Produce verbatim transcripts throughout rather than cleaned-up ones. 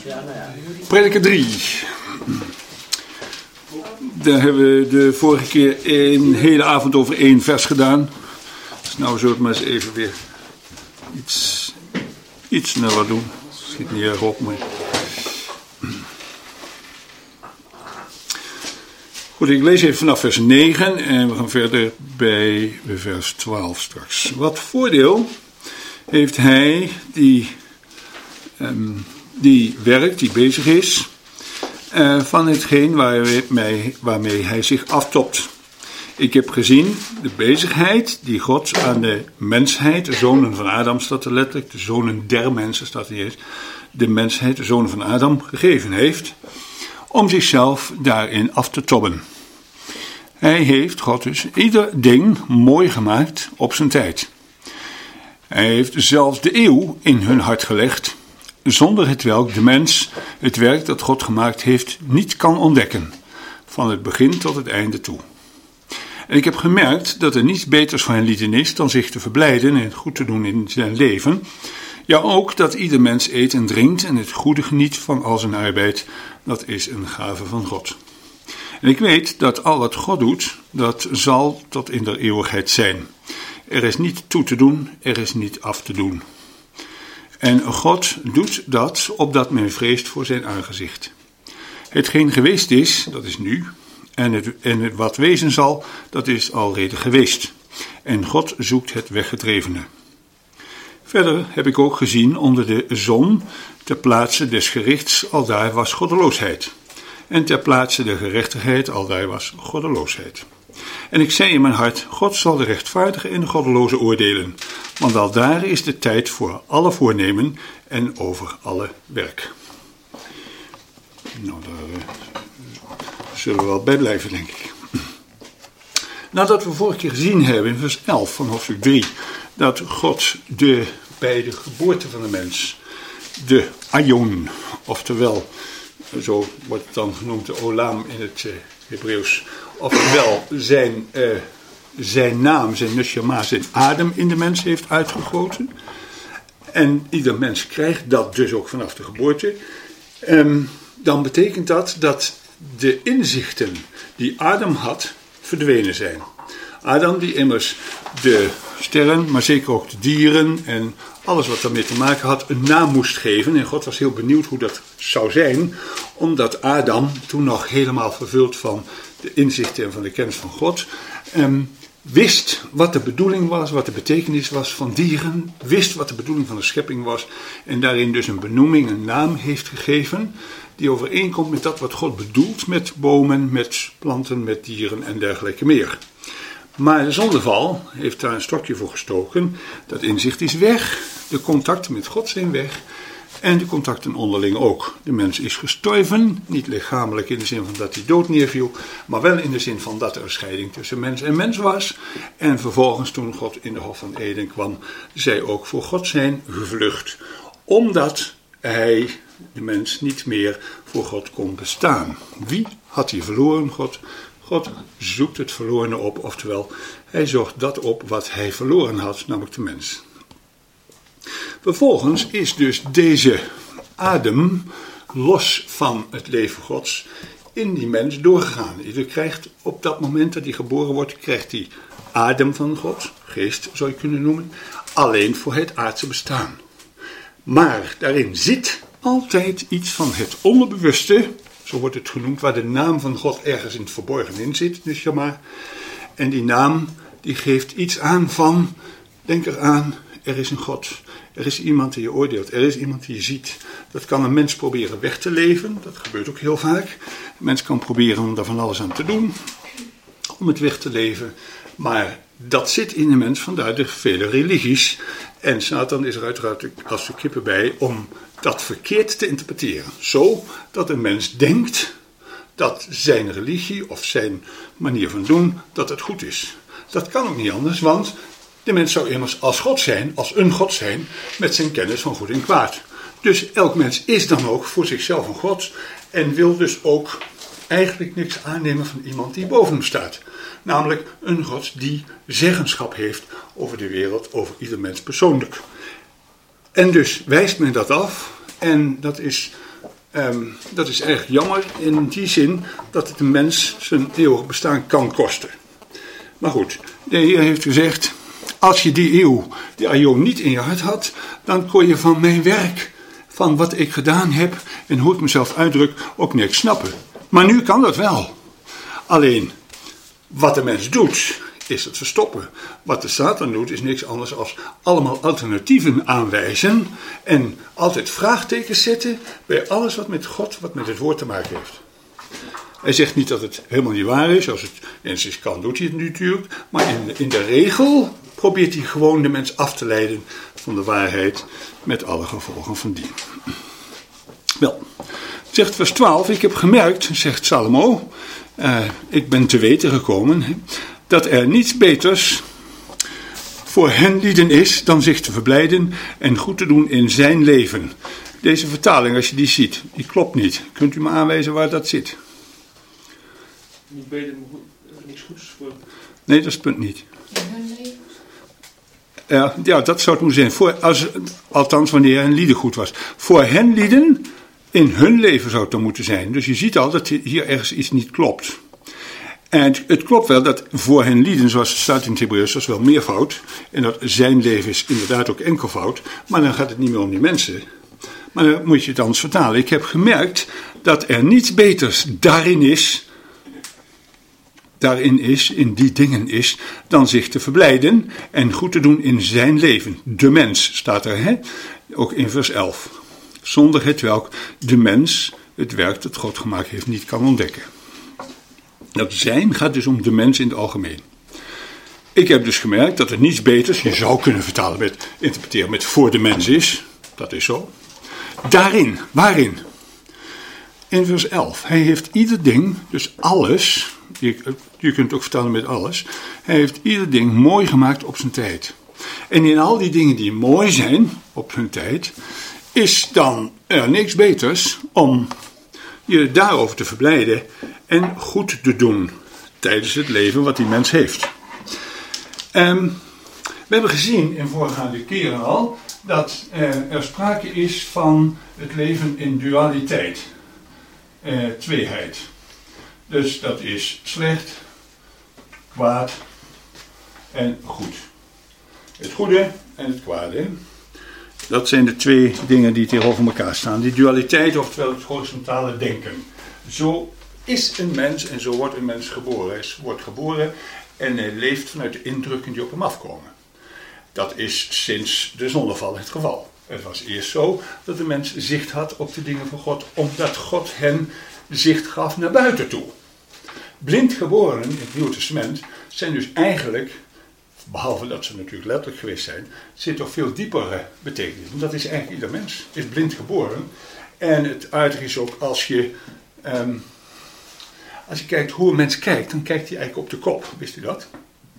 Prediker drie. Daar hebben we de vorige keer een hele avond over één vers gedaan. Dus nou zullen we het maar eens even weer iets, iets sneller doen. Schiet niet erg op, maar... Goed, ik lees even vanaf vers negen en we gaan verder bij vers twaalf straks. Wat voordeel heeft hij die, um, die werkt, die bezig is, uh, van hetgeen waarmee, waarmee hij zich aftopt. Ik heb gezien de bezigheid die God aan de mensheid, de zonen van Adam staat er letterlijk, de zonen der mensen staat er niet eens, de mensheid, de zonen van Adam, gegeven heeft, om zichzelf daarin af te tobben. Hij heeft, God dus, ieder ding mooi gemaakt op zijn tijd. Hij heeft zelfs de eeuw in hun hart gelegd, zonder hetwelk de mens het werk dat God gemaakt heeft niet kan ontdekken, van het begin tot het einde toe. En ik heb gemerkt dat er niets beters voor hen lieden is dan zich te verblijden en het goed te doen in zijn leven. Ja, ook dat ieder mens eet en drinkt en het goede geniet van al zijn arbeid, dat is een gave van God. En ik weet dat al wat God doet, dat zal tot in der eeuwigheid zijn. Er is niet toe te doen, er is niet af te doen. En God doet dat, opdat men vreest voor zijn aangezicht. Hetgeen geweest is, dat is nu. En, het, en het wat wezen zal, dat is alreeds geweest. En God zoekt het weggedrevene. Verder heb ik ook gezien onder de zon, ter plaatse des gerichts, aldaar was goddeloosheid. En ter plaatse der gerechtigheid, aldaar was goddeloosheid. En ik zei in mijn hart, God zal de rechtvaardige en de goddeloze oordelen. Want aldaar is de tijd voor alle voornemen en over alle werk. Nou, daar uh, zullen we wel bij blijven, denk ik. Nadat we vorige keer gezien hebben in vers elf van hoofdstuk drie, dat God de, bij de geboorte van de mens, de aion, oftewel, zo wordt het dan genoemd, de olam in het uh, Hebreeuws, oftewel zijn, uh, zijn naam, zijn neshama, zijn adem in de mens heeft uitgegoten. En ieder mens krijgt dat dus ook vanaf de geboorte. Um, dan betekent dat dat de inzichten die Adam had, verdwenen zijn. Adam die immers de sterren, maar zeker ook de dieren en alles wat daarmee te maken had, een naam moest geven. En God was heel benieuwd hoe dat zou zijn, omdat Adam, toen nog helemaal vervuld van de inzichten en van de kennis van God, um, wist wat de bedoeling was, wat de betekenis was van dieren, wist wat de bedoeling van de schepping was en daarin dus een benoeming, een naam heeft gegeven die overeenkomt met dat wat God bedoelt met bomen, met planten, met dieren en dergelijke meer. Maar de zondeval heeft daar een stokje voor gestoken. Dat inzicht is weg. De contacten met God zijn weg. En de contacten onderling ook. De mens is gestorven. Niet lichamelijk in de zin van dat hij dood neerviel. Maar wel in de zin van dat er een scheiding tussen mens en mens was. En vervolgens toen God in de Hof van Eden kwam, zij ook voor God zijn gevlucht. Omdat hij, de mens, niet meer voor God kon bestaan. Wie had hij verloren? God. God zoekt het verlorene op, oftewel, hij zocht dat op wat hij verloren had, namelijk de mens. Vervolgens is dus deze adem, los van het leven Gods, in die mens doorgegaan. Ieder krijgt op dat moment dat hij geboren wordt, krijgt hij adem van God, geest zou je kunnen noemen, alleen voor het aardse bestaan. Maar daarin zit altijd iets van het onderbewuste, zo wordt het genoemd, waar de naam van God ergens in het verborgen in zit, neshama. En die naam, die geeft iets aan van, denk eraan, er is een God. Er is iemand die je oordeelt, er is iemand die je ziet. Dat kan een mens proberen weg te leven, dat gebeurt ook heel vaak. Een mens kan proberen om daar van alles aan te doen, om het weg te leven. Maar dat zit in de mens, vandaar de vele religies. En Satan is er uiteraard als de kippen bij om dat verkeerd te interpreteren. Zo dat een mens denkt dat zijn religie of zijn manier van doen, dat het goed is. Dat kan ook niet anders, want de mens zou immers als God zijn, als een God zijn, met zijn kennis van goed en kwaad. Dus elk mens is dan ook voor zichzelf een God en wil dus ook eigenlijk niks aannemen van iemand die boven hem staat. Namelijk een God die zeggenschap heeft over de wereld, over ieder mens persoonlijk. En dus wijst men dat af en dat is um, dat is erg jammer in die zin dat het een mens zijn eeuwig bestaan kan kosten. Maar goed, de Heer heeft gezegd, als je die eeuw, die aion niet in je hart had, dan kon je van mijn werk, van wat ik gedaan heb en hoe ik mezelf uitdruk, ook niks snappen. Maar nu kan dat wel. Alleen, wat de mens doet, is het verstoppen. Wat de Satan doet, is niks anders dan allemaal alternatieven aanwijzen en altijd vraagtekens zetten bij alles wat met God, wat met het woord te maken heeft. Hij zegt niet dat het helemaal niet waar is. Als het eens kan, doet hij het natuurlijk. Maar in, in de regel probeert hij gewoon de mens af te leiden van de waarheid met alle gevolgen van dien. Wel, zegt vers twaalf, ik heb gemerkt, zegt Salomo, uh, ik ben te weten gekomen, dat er niets beters voor hen lieden is dan zich te verblijden en goed te doen in zijn leven. Deze vertaling, als je die ziet, die klopt niet. Kunt u me aanwijzen waar dat zit? Niet beter, niks goeds voor. Nee, dat is het punt niet. Ja, ja, dat zou het moeten zijn. Voor, als, althans, wanneer hen lieden goed was. Voor hen lieden, in hun leven zou het dan moeten zijn. Dus je ziet al dat hier ergens iets niet klopt. En het, het klopt wel dat voor hen lieden, zoals het staat in het Hebreeuws, dat is wel meervoud. En dat zijn leven is inderdaad ook enkelvoud. Maar dan gaat het niet meer om die mensen. Maar dan moet je het anders vertalen. Ik heb gemerkt dat er niets beters daarin is... daarin is, in die dingen is, dan zich te verblijden en goed te doen in zijn leven. De mens staat er, hè? Ook in vers elf. Zonder het welk de mens het werk dat God gemaakt heeft niet kan ontdekken. Dat zijn gaat dus om de mens in het algemeen. Ik heb dus gemerkt dat er niets beters, je zou kunnen vertalen met, interpreteren met voor de mens is, dat is zo. Daarin, waarin? In vers elf, hij heeft ieder ding, dus alles, je, je kunt het ook vertalen met alles, hij heeft ieder ding mooi gemaakt op zijn tijd. En in al die dingen die mooi zijn op hun tijd, is dan er niks beters om je daarover te verblijden en goed te doen tijdens het leven wat die mens heeft. Um, we hebben gezien in voorgaande keren al dat uh, er sprake is van het leven in dualiteit. Uh, tweeheid. Dus dat is slecht, kwaad en goed. Het goede en het kwade. Dat zijn de twee dingen die tegenover elkaar staan. Die dualiteit, oftewel het horizontale denken. Zo is een mens en zo wordt een mens geboren. Hij wordt geboren en hij leeft vanuit de indrukken die op hem afkomen. Dat is sinds de zondeval het geval. Het was eerst zo dat de mens zicht had op de dingen van God, omdat God hen zicht gaf naar buiten toe. Blind geborenen in het Nieuwe Testament zijn dus eigenlijk, behalve dat ze natuurlijk letterlijk geweest zijn, zit toch veel diepere betekenis. Want dat is eigenlijk ieder mens, is blind geboren. En het aardige is ook als je, um, als je kijkt hoe een mens kijkt, dan kijkt hij eigenlijk op de kop. Wist u dat?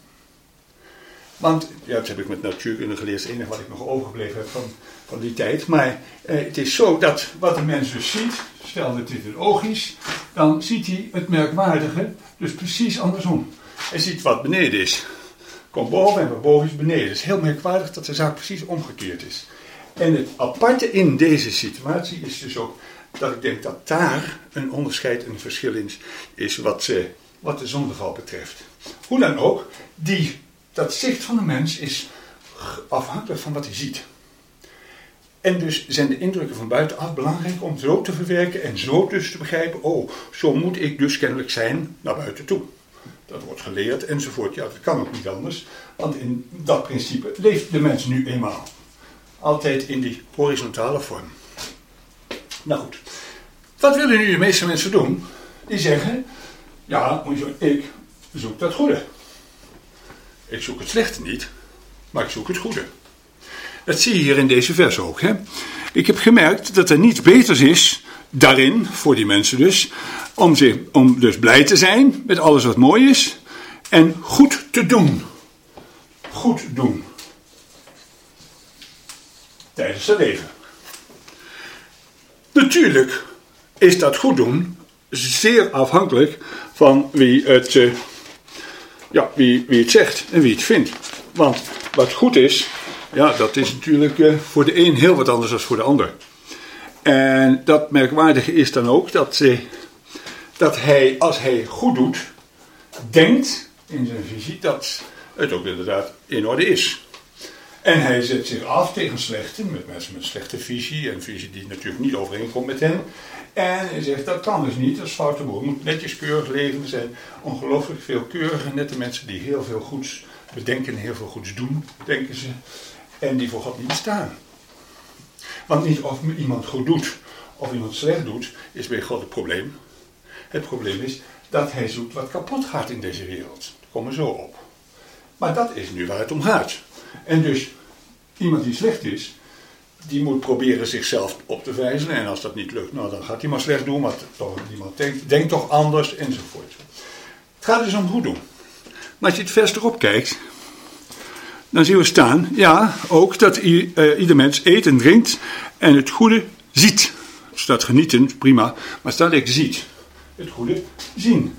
Want, ja, dat heb ik met natuurkunde geleerd, het enige wat ik nog overgebleven heb van, van die tijd. Maar eh, het is zo dat wat een mens dus ziet, stel dat dit het oog is, dan ziet hij het merkwaardige dus precies andersom. Hij ziet wat beneden is. Komt boven en wat boven is beneden. Het is heel merkwaardig dat de zaak precies omgekeerd is. En het aparte in deze situatie is dus ook dat ik denk dat daar een onderscheid en een verschil in is wat, uh, wat de zondeval betreft. Hoe dan ook, die... Dat zicht van de mens is afhankelijk van wat hij ziet. En dus zijn de indrukken van buitenaf belangrijk om zo te verwerken en zo dus te begrijpen, oh, zo moet ik dus kennelijk zijn naar buiten toe. Dat wordt geleerd enzovoort. Ja, dat kan ook niet anders, want in dat principe leeft de mens nu eenmaal. Altijd in die horizontale vorm. Nou goed, wat willen nu de meeste mensen doen? Die zeggen, ja, ik zoek dat goede. Ik zoek het slechte niet, maar ik zoek het goede. Dat zie je hier in deze vers ook. Hè? Ik heb gemerkt dat er niets beters is, daarin, voor die mensen dus, om, zich, om dus blij te zijn met alles wat mooi is en goed te doen. Goed doen. Tijdens het leven. Natuurlijk is dat goed doen zeer afhankelijk van wie het... Uh, Ja, wie, wie het zegt en wie het vindt. Want wat goed is, ja, dat is natuurlijk uh, voor de een heel wat anders dan voor de ander. En dat merkwaardige is dan ook dat, eh, dat hij, als hij goed doet, denkt in zijn visie dat het ook inderdaad in orde is. En hij zet zich af tegen slechte, met mensen met slechte visie, en visie die natuurlijk niet overeenkomt met hem. En hij zegt, dat kan dus niet, dat is foute boel. Je moet netjes keurig leven. Er zijn ongelooflijk veel keurige, nette mensen die heel veel goeds bedenken en heel veel goeds doen, denken ze. En die voor God niet bestaan. Want niet of iemand goed doet of iemand slecht doet, is bij God het probleem. Het probleem is dat hij zoekt wat kapot gaat in deze wereld. Daar komen we zo op. Maar dat is nu waar het om gaat. En dus, iemand die slecht is, die moet proberen zichzelf op te vijzelen. En als dat niet lukt, nou dan gaat hij maar slecht doen, want toch, iemand denkt, denkt toch anders, enzovoort. Het gaat dus om goed doen. Maar als je het vers erop kijkt, dan zien we staan, ja, ook dat i, uh, ieder mens eet en drinkt en het goede ziet. Er staat genieten, prima, maar staat ook ziet. Het goede zien.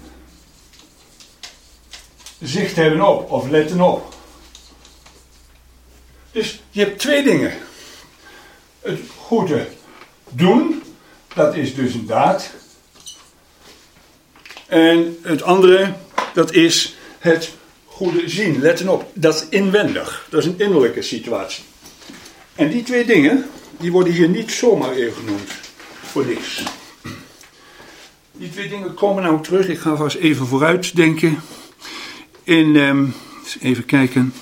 Zicht hebben op, of letten op. Dus je hebt twee dingen. Het goede doen, dat is dus een daad. En het andere, dat is het goede zien, letten op. Dat is inwendig, dat is een innerlijke situatie. En die twee dingen, die worden hier niet zomaar even genoemd, voor niks. Die twee dingen komen nou terug, ik ga vast even vooruit denken. In, um, even kijken...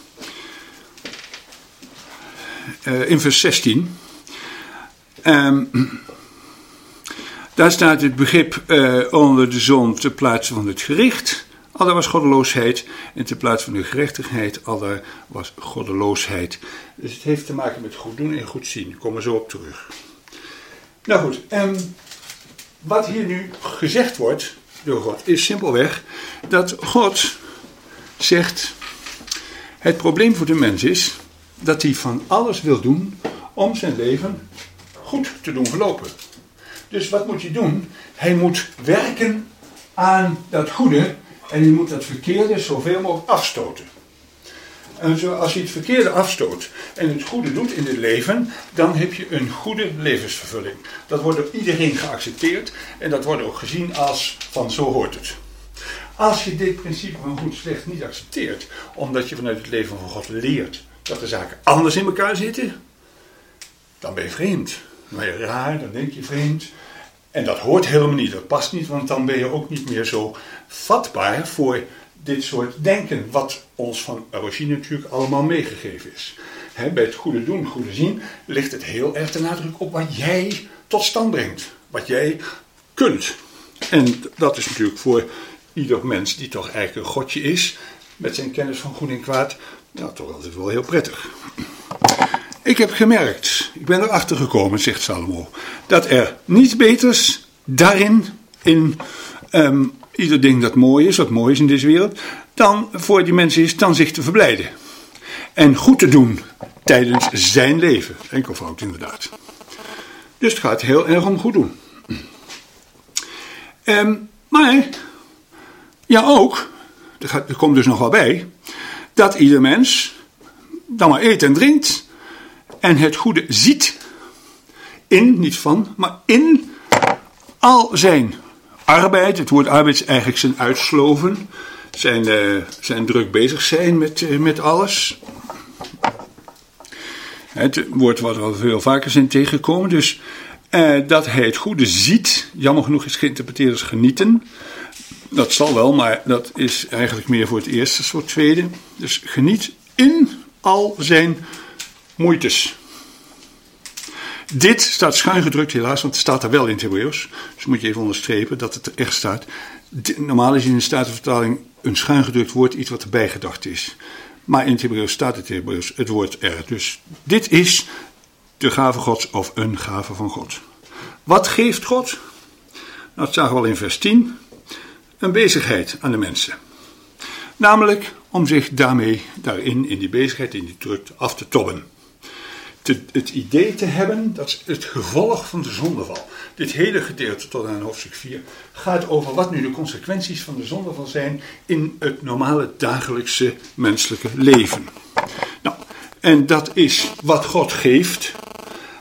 Uh, in vers zestien. Um, daar staat het begrip uh, onder de zon te plaatsen van het gericht. Aldaar was goddeloosheid. En te plaatsen van de gerechtigheid. Aldaar was goddeloosheid. Dus het heeft te maken met goed doen en goed zien. Daar komen we zo op terug. Nou goed. Um, wat hier nu gezegd wordt door God is simpelweg dat God zegt: het probleem voor de mens is dat hij van alles wil doen om zijn leven goed te doen verlopen. Dus wat moet hij doen? Hij moet werken aan dat goede en hij moet dat verkeerde zoveel mogelijk afstoten. En zo, als je het verkeerde afstoot en het goede doet in het leven, dan heb je een goede levensvervulling. Dat wordt door iedereen geaccepteerd en dat wordt ook gezien als van zo hoort het. Als je dit principe van goed slecht niet accepteert, omdat je vanuit het leven van God leert dat de zaken anders in elkaar zitten, dan ben je vreemd. Dan ben je raar, dan denk je vreemd. En dat hoort helemaal niet, dat past niet, want dan ben je ook niet meer zo vatbaar voor dit soort denken, wat ons van origine natuurlijk allemaal meegegeven is. He, bij het goede doen, goede zien, ligt het heel erg de nadruk op wat jij tot stand brengt. Wat jij kunt. En dat is natuurlijk voor ieder mens die toch eigenlijk een godje is, met zijn kennis van goed en kwaad, nou, toch altijd wel heel prettig. Ik heb gemerkt, ik ben erachter gekomen, zegt Salomo, dat er niets beters daarin, in um, ieder ding dat mooi is, wat mooi is in deze wereld, dan voor die mensen is, dan zich te verblijden. En goed te doen tijdens zijn leven. Enkelvoud inderdaad. Dus het gaat heel erg om goed doen. Um, maar, ja ook, er, gaat, er komt dus nog wel bij, dat ieder mens dan maar eet en drinkt en het goede ziet in, niet van, maar in al zijn arbeid. Het woord arbeid is eigenlijk zijn uitsloven, zijn, uh, zijn druk bezig zijn met, uh, met alles. Het woord wat er al veel vaker zijn tegengekomen, dus uh, dat hij het goede ziet, jammer genoeg is geïnterpreteerd als genieten. Dat zal wel, maar dat is eigenlijk meer voor het eerste soort tweede. Dus geniet in al zijn moeites. Dit staat schuin gedrukt helaas, want het staat er wel in het Hebreeuws. Dus moet je even onderstrepen dat het er echt staat. Normaal is in de Statenvertaling een schuin gedrukt woord iets wat erbij gedacht is. Maar in het Hebreeuws staat het Hebreeuws het woord er. Dus dit is de gave Gods of een gave van God. Wat geeft God? Nou, dat zagen we al in vers tien. Een bezigheid aan de mensen. Namelijk om zich daarmee, daarin, in die bezigheid, in die druk af te tobben. Te, het idee te hebben, dat is het gevolg van de zondeval. Dit hele gedeelte tot aan hoofdstuk vier gaat over wat nu de consequenties van de zondeval zijn in het normale dagelijkse menselijke leven. Nou, en dat is wat God geeft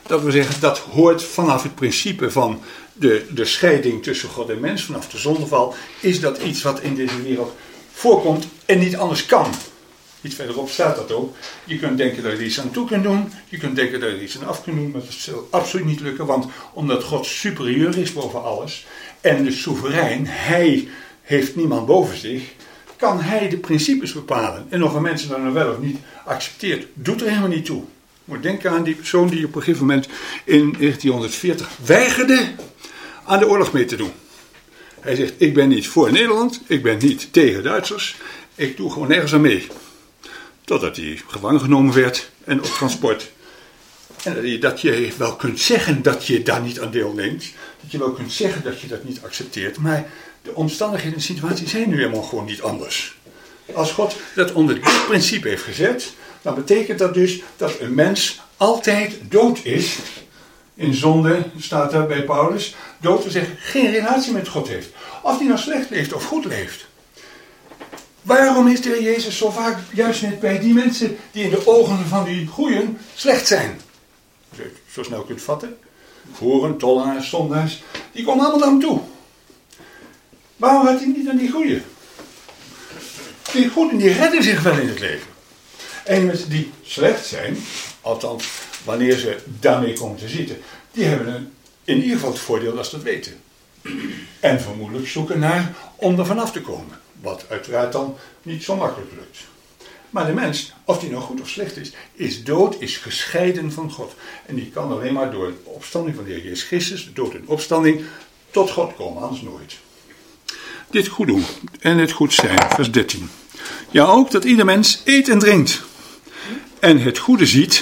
Dat wil zeggen, dat hoort vanaf het principe van de, de scheiding tussen God en mens, vanaf de zondeval, is dat iets wat in deze wereld voorkomt en niet anders kan. Iets verderop staat dat ook. Je kunt denken dat je er iets aan toe kunt doen. Je kunt denken dat je er iets aan af kunt doen. Maar dat zal absoluut niet lukken. Want omdat God superieur is boven alles. En de soeverein, hij heeft niemand boven zich. Kan hij de principes bepalen. En of een mens dat nou wel of niet accepteert. Doet er helemaal niet toe. Je moet denken aan die persoon die op een gegeven moment in negentienhonderdveertig weigerde aan de oorlog mee te doen. Hij zegt, ik ben niet voor Nederland. Ik ben niet tegen Duitsers. Ik doe gewoon nergens aan mee. Totdat hij gevangen genomen werd en op transport. En dat je, dat je wel kunt zeggen dat je daar niet aan deelneemt. Dat je wel kunt zeggen dat je dat niet accepteert. Maar de omstandigheden en de situatie zijn nu helemaal gewoon niet anders. Als God dat onder dit principe heeft gezet, dan betekent dat dus dat een mens altijd dood is. In zonde staat er bij Paulus. Dood wil zeggen geen relatie met God heeft. Of hij nou slecht leeft of goed leeft. Waarom is de Heer Jezus zo vaak juist net bij die mensen die in de ogen van die goeien slecht zijn? Als je het zo snel kunt vatten. Hoeren, tollenaars, zondaars. Die komen allemaal naar hem toe. Waarom gaat hij niet aan die goeien? Die goeden die redden zich wel in het leven. En mensen die slecht zijn, althans wanneer ze daarmee komen te zitten, die hebben een, in ieder geval het voordeel dat ze dat weten. En vermoedelijk zoeken naar om er vanaf te komen. Wat uiteraard dan niet zo makkelijk lukt. Maar de mens, of die nou goed of slecht is, is dood, is gescheiden van God. En die kan alleen maar door de opstanding van de Heer Jezus Christus, de dood en opstanding, tot God komen, anders nooit. Dit goed doen en het goed zijn, vers dertien. Ja, ook dat ieder mens eet en drinkt. En het goede ziet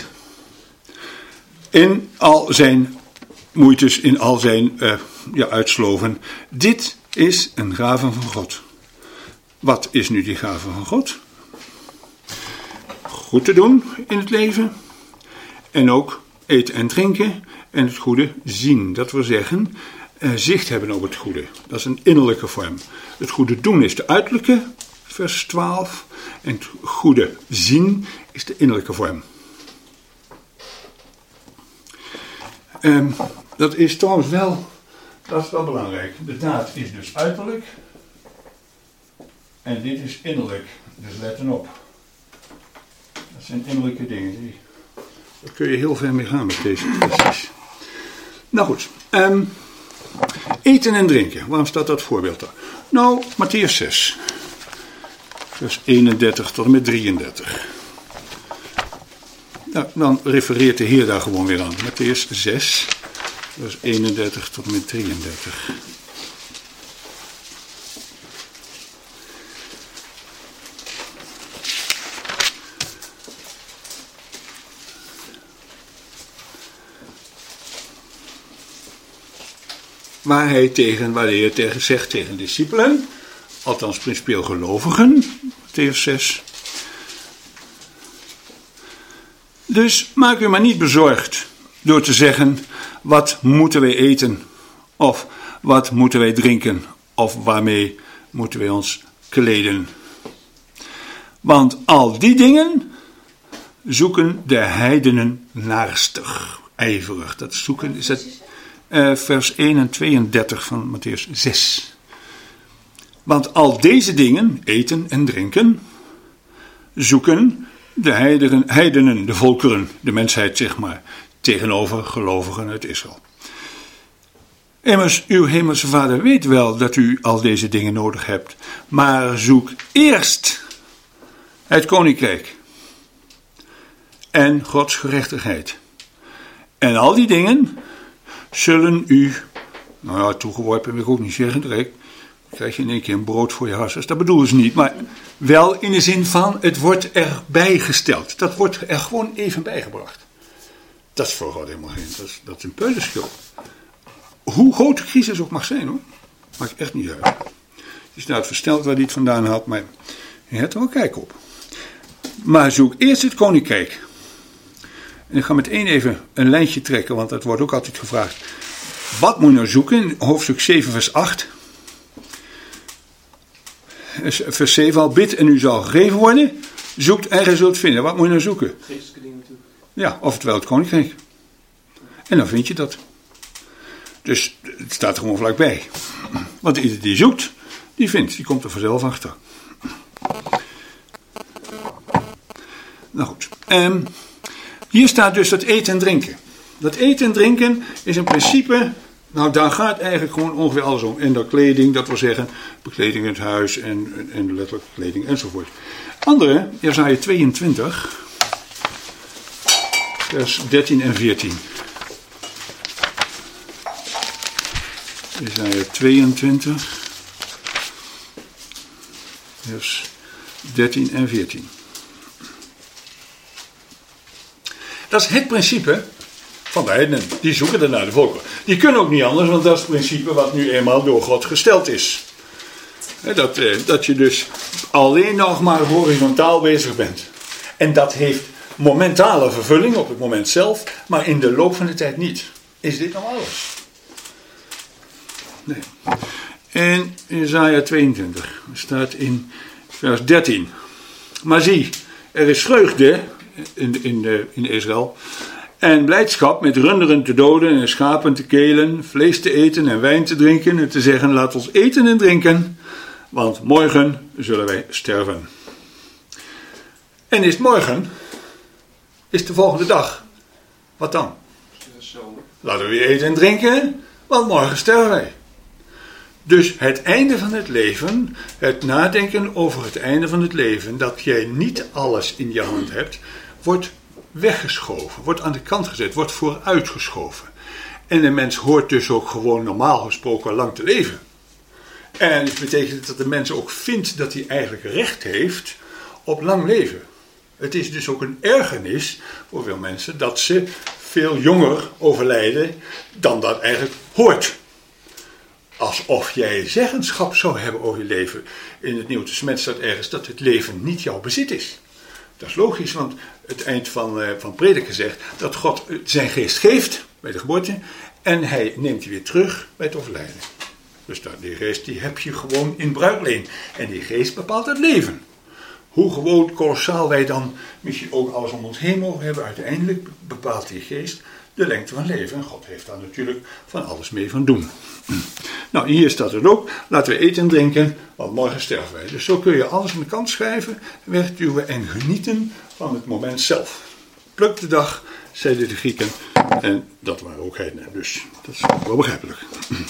in al zijn moeites, in al zijn uh, ja, uitsloven. Dit is een gave van God. Wat is nu die gave van God? Goed te doen in het leven. En ook eten en drinken. En het goede zien. Dat wil zeggen, uh, zicht hebben op het goede. Dat is een innerlijke vorm. Het goede doen is de uiterlijke, vers twaalf. En het goede zien is de innerlijke vorm. Um, dat is trouwens wel, dat is wel belangrijk. De daad is dus uiterlijk. En dit is innerlijk. Dus let dan op. Dat zijn innerlijke dingen. Die, daar kun je heel ver mee gaan met deze kwesties. Nou goed. Um, eten en drinken. Waarom staat dat voorbeeld daar? Nou, Mattheüs zes. Vers eenendertig tot en met drieëndertig. Nou, dan refereert de Heer daar gewoon weer aan. Mattheüs zes. Vers eenendertig tot en met drieëndertig. Waar hij tegen, waar de Heer tegen zegt tegen discipelen, althans principieel gelovigen, Mattheüs zes. Dus maak u maar niet bezorgd door te zeggen, wat moeten wij eten? Of wat moeten wij drinken? Of waarmee moeten wij ons kleden? Want al die dingen zoeken de heidenen naarstig, ijverig. Dat zoeken is het uh, vers één en tweeëndertig van Mattheüs zes. Want al deze dingen, eten en drinken, zoeken de heidenen, heidenen, de volkeren, de mensheid zeg maar, tegenover gelovigen uit Israël. Immers, uw hemelse Vader weet wel dat u al deze dingen nodig hebt, maar zoek eerst het koninkrijk en Gods gerechtigheid. En al die dingen zullen u, nou ja, toegeworpen wil ik ook niet zeggen, direct, krijg je in één keer een brood voor je harses. Dat bedoelen ze niet, maar wel in de zin van, het wordt erbij gesteld. Dat wordt er gewoon even bijgebracht. Dat is voor God helemaal geen, dat is, dat is een peulenschil. Hoe groot de crisis ook mag zijn hoor, maakt echt niet uit. Het is nou het versteld waar hij het vandaan had, maar je hebt er wel kijk op. Maar zoek eerst het koninkrijk. En ik ga meteen even een lijntje trekken, want dat wordt ook altijd gevraagd. Wat moet je nou zoeken? Hoofdstuk zeven vers acht. Vers zeven al, bid en u zal gegeven worden. Zoekt en gij zult vinden. Wat moet je nou zoeken? Geestelijke dingen natuurlijk. Ja, oftewel het koninkrijk. En dan vind je dat. Dus het staat er gewoon vlakbij. Want ieder die zoekt, die vindt. Die komt er vanzelf achter. Nou goed. Um, hier staat dus dat eten en drinken. Dat eten en drinken is in principe... Nou, daar gaat eigenlijk gewoon ongeveer alles om. En dat kleding, dat wil zeggen, bekleding in het huis en, en letterlijk kleding enzovoort. Andere, Jesaja tweeëntwintig, vers dertien en veertien. Jesaja tweeëntwintig, vers dertien en veertien. Dat is het principe van de heidenen. Die zoeken er naar de volken. Die kunnen ook niet anders, want dat is het principe wat nu eenmaal door God gesteld is. Dat, dat je dus alleen nog maar horizontaal bezig bent. En dat heeft momentale vervulling op het moment zelf, maar in de loop van de tijd niet. Is dit nou alles? Nee. En Jesaja tweeëntwintig staat in vers dertien. Maar zie, er is vreugde in, in, in Israël en blijdschap met runderen te doden en schapen te kelen, vlees te eten en wijn te drinken en te zeggen, laat ons eten en drinken, want morgen zullen wij sterven. En is het morgen, is de volgende dag, wat dan? Laten we weer eten en drinken, want morgen sterven wij. Dus het einde van het leven, het nadenken over het einde van het leven, dat jij niet alles in je hand hebt, wordt weggeschoven, wordt aan de kant gezet, wordt vooruitgeschoven. En de mens hoort dus ook gewoon normaal gesproken lang te leven. En dat betekent dat de mens ook vindt dat hij eigenlijk recht heeft op lang leven. Het is dus ook een ergernis voor veel mensen dat ze veel jonger overlijden dan dat eigenlijk hoort. Alsof jij zeggenschap zou hebben over je leven. In het Nieuwe Testament staat ergens dat het leven niet jouw bezit is. Dat is logisch, want het eind van, uh, van Prediker zegt dat God zijn geest geeft bij de geboorte en hij neemt die weer terug bij het overlijden. Dus dat, die geest die heb je gewoon in bruikleen. En die geest bepaalt het leven. Hoe gewoon kolossaal wij dan misschien ook alles om ons heen mogen hebben, uiteindelijk bepaalt die geest de lengte van leven. En God heeft daar natuurlijk van alles mee van doen. Nou, hier staat het ook. Laten we eten en drinken, want morgen sterven wij. Dus zo kun je alles aan de kant schrijven, wegduwen en genieten van het moment zelf. Pluk de dag, zeiden de Grieken. En dat waren ook heidenen. Dus dat is wel begrijpelijk.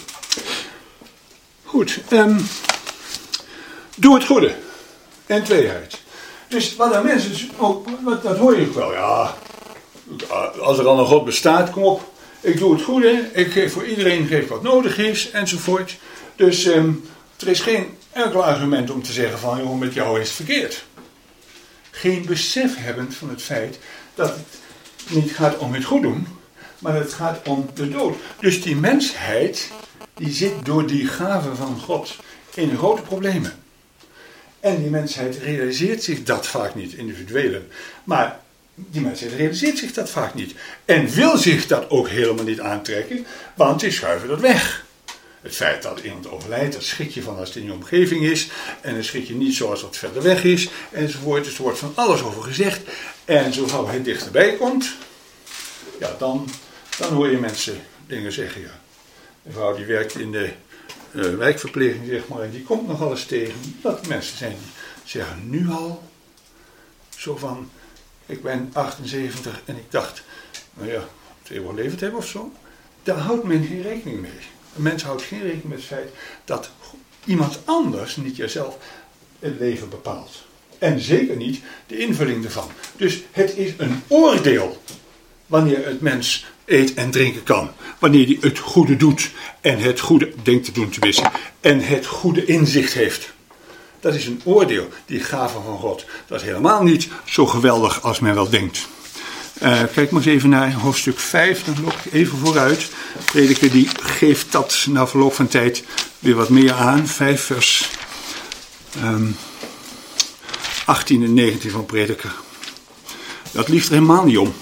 Goed. Um, doe het goede. En tweeheid. Dus wat aan mensen ook, wat, dat hoor je ook wel. Ja, als er al een God bestaat, kom op. Ik doe het goede, ik geef voor iedereen geef wat nodig is, enzovoort. Dus um, er is geen enkel argument om te zeggen van, joh, met jou is het verkeerd. Geen besef hebbend van het feit dat het niet gaat om het goed doen, maar het gaat om de dood. Dus die mensheid, die zit door die gave van God in grote problemen. En die mensheid realiseert zich dat vaak niet, individuelen. Maar die mensheid realiseert zich dat vaak niet. En wil zich dat ook helemaal niet aantrekken, want die schuiven dat weg. Het feit dat iemand overlijdt, dat schrik je van als het in je omgeving is. En dan schrik je niet zoals dat verder weg is, enzovoort. Dus er wordt van alles over gezegd. En zodra hij dichterbij komt, ja, dan, dan hoor je mensen dingen zeggen. Ja. Een vrouw die werkt in de uh, wijkverpleging, zeg maar, en die komt nogal eens tegen. Dat mensen zijn die zeggen nu al, zo van, ik ben achtenzeventig en ik dacht, nou ja, het eeuwig leven te hebben of zo. Daar houdt men geen rekening mee. Een mens houdt geen rekening met het feit dat iemand anders, niet jezelf, het leven bepaalt. En zeker niet de invulling ervan. Dus het is een oordeel wanneer het mens eet en drinken kan. Wanneer hij het goede doet en het goede, denkt te doen tenminste, en het goede inzicht heeft. Dat is een oordeel, die gave van God. Dat is helemaal niet zo geweldig als men wel denkt. Uh, kijk maar eens even naar hoofdstuk vijf, dan loop ik even vooruit. Prediker die geeft dat na verloop van tijd weer wat meer aan. vijf vers um, achttien en negentien van Prediker. Dat liegt er helemaal niet om.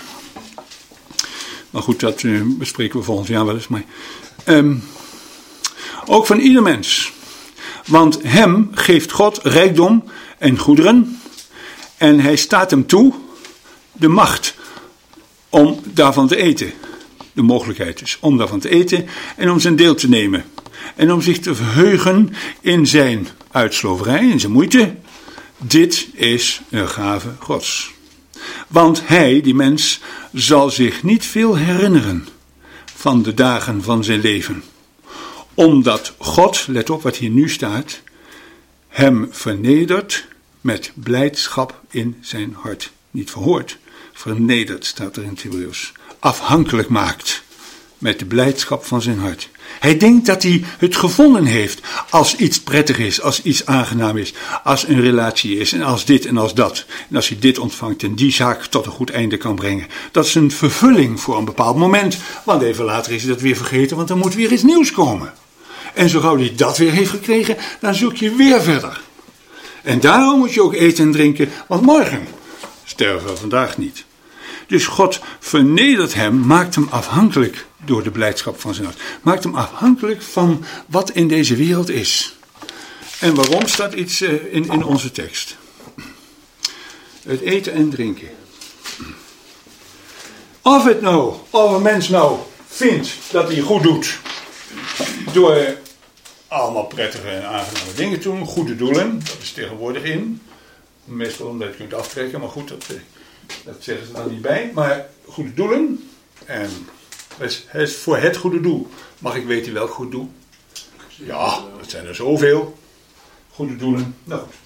Maar goed, dat uh, bespreken we volgend jaar wel eens. Maar, um, ook van ieder mens. Want hem geeft God rijkdom en goederen. En hij staat hem toe de macht om daarvan te eten. de mogelijkheid dus om daarvan te eten en om zijn deel te nemen. En om zich te verheugen in zijn uitsloverij, in zijn moeite. Dit is een gave Gods. Want hij, die mens, zal zich niet veel herinneren van de dagen van zijn leven. Omdat God, let op wat hier nu staat, hem vernedert met blijdschap in zijn hart. Niet verhoord, vernederd staat er in het Hebreeuws. Afhankelijk maakt met de blijdschap van zijn hart. Hij denkt dat hij het gevonden heeft als iets prettig is, als iets aangenaam is, als een relatie is en als dit en als dat. En als hij dit ontvangt en die zaak tot een goed einde kan brengen. Dat is een vervulling voor een bepaald moment, want even later is hij dat weer vergeten, want er moet weer iets nieuws komen. En zo gauw hij dat weer heeft gekregen, dan zoek je weer verder. En daarom moet je ook eten en drinken, want morgen sterven we vandaag niet. Dus God vernedert hem, maakt hem afhankelijk door de blijdschap van zijn hart. Maakt hem afhankelijk van wat in deze wereld is. En waarom staat iets in, in onze tekst? Het eten en drinken. Of het nou, of een mens nou vindt dat hij goed doet door allemaal prettige en aangename dingen te doen, goede doelen, dat is tegenwoordig in. Meestal omdat je kunt aftrekken, maar goed, dat, dat zeggen ze dan niet bij. Maar goede doelen, en het is voor het goede doel. Mag ik weten welk goed doel? Ja, dat zijn er zoveel. Goede doelen. Nou goed.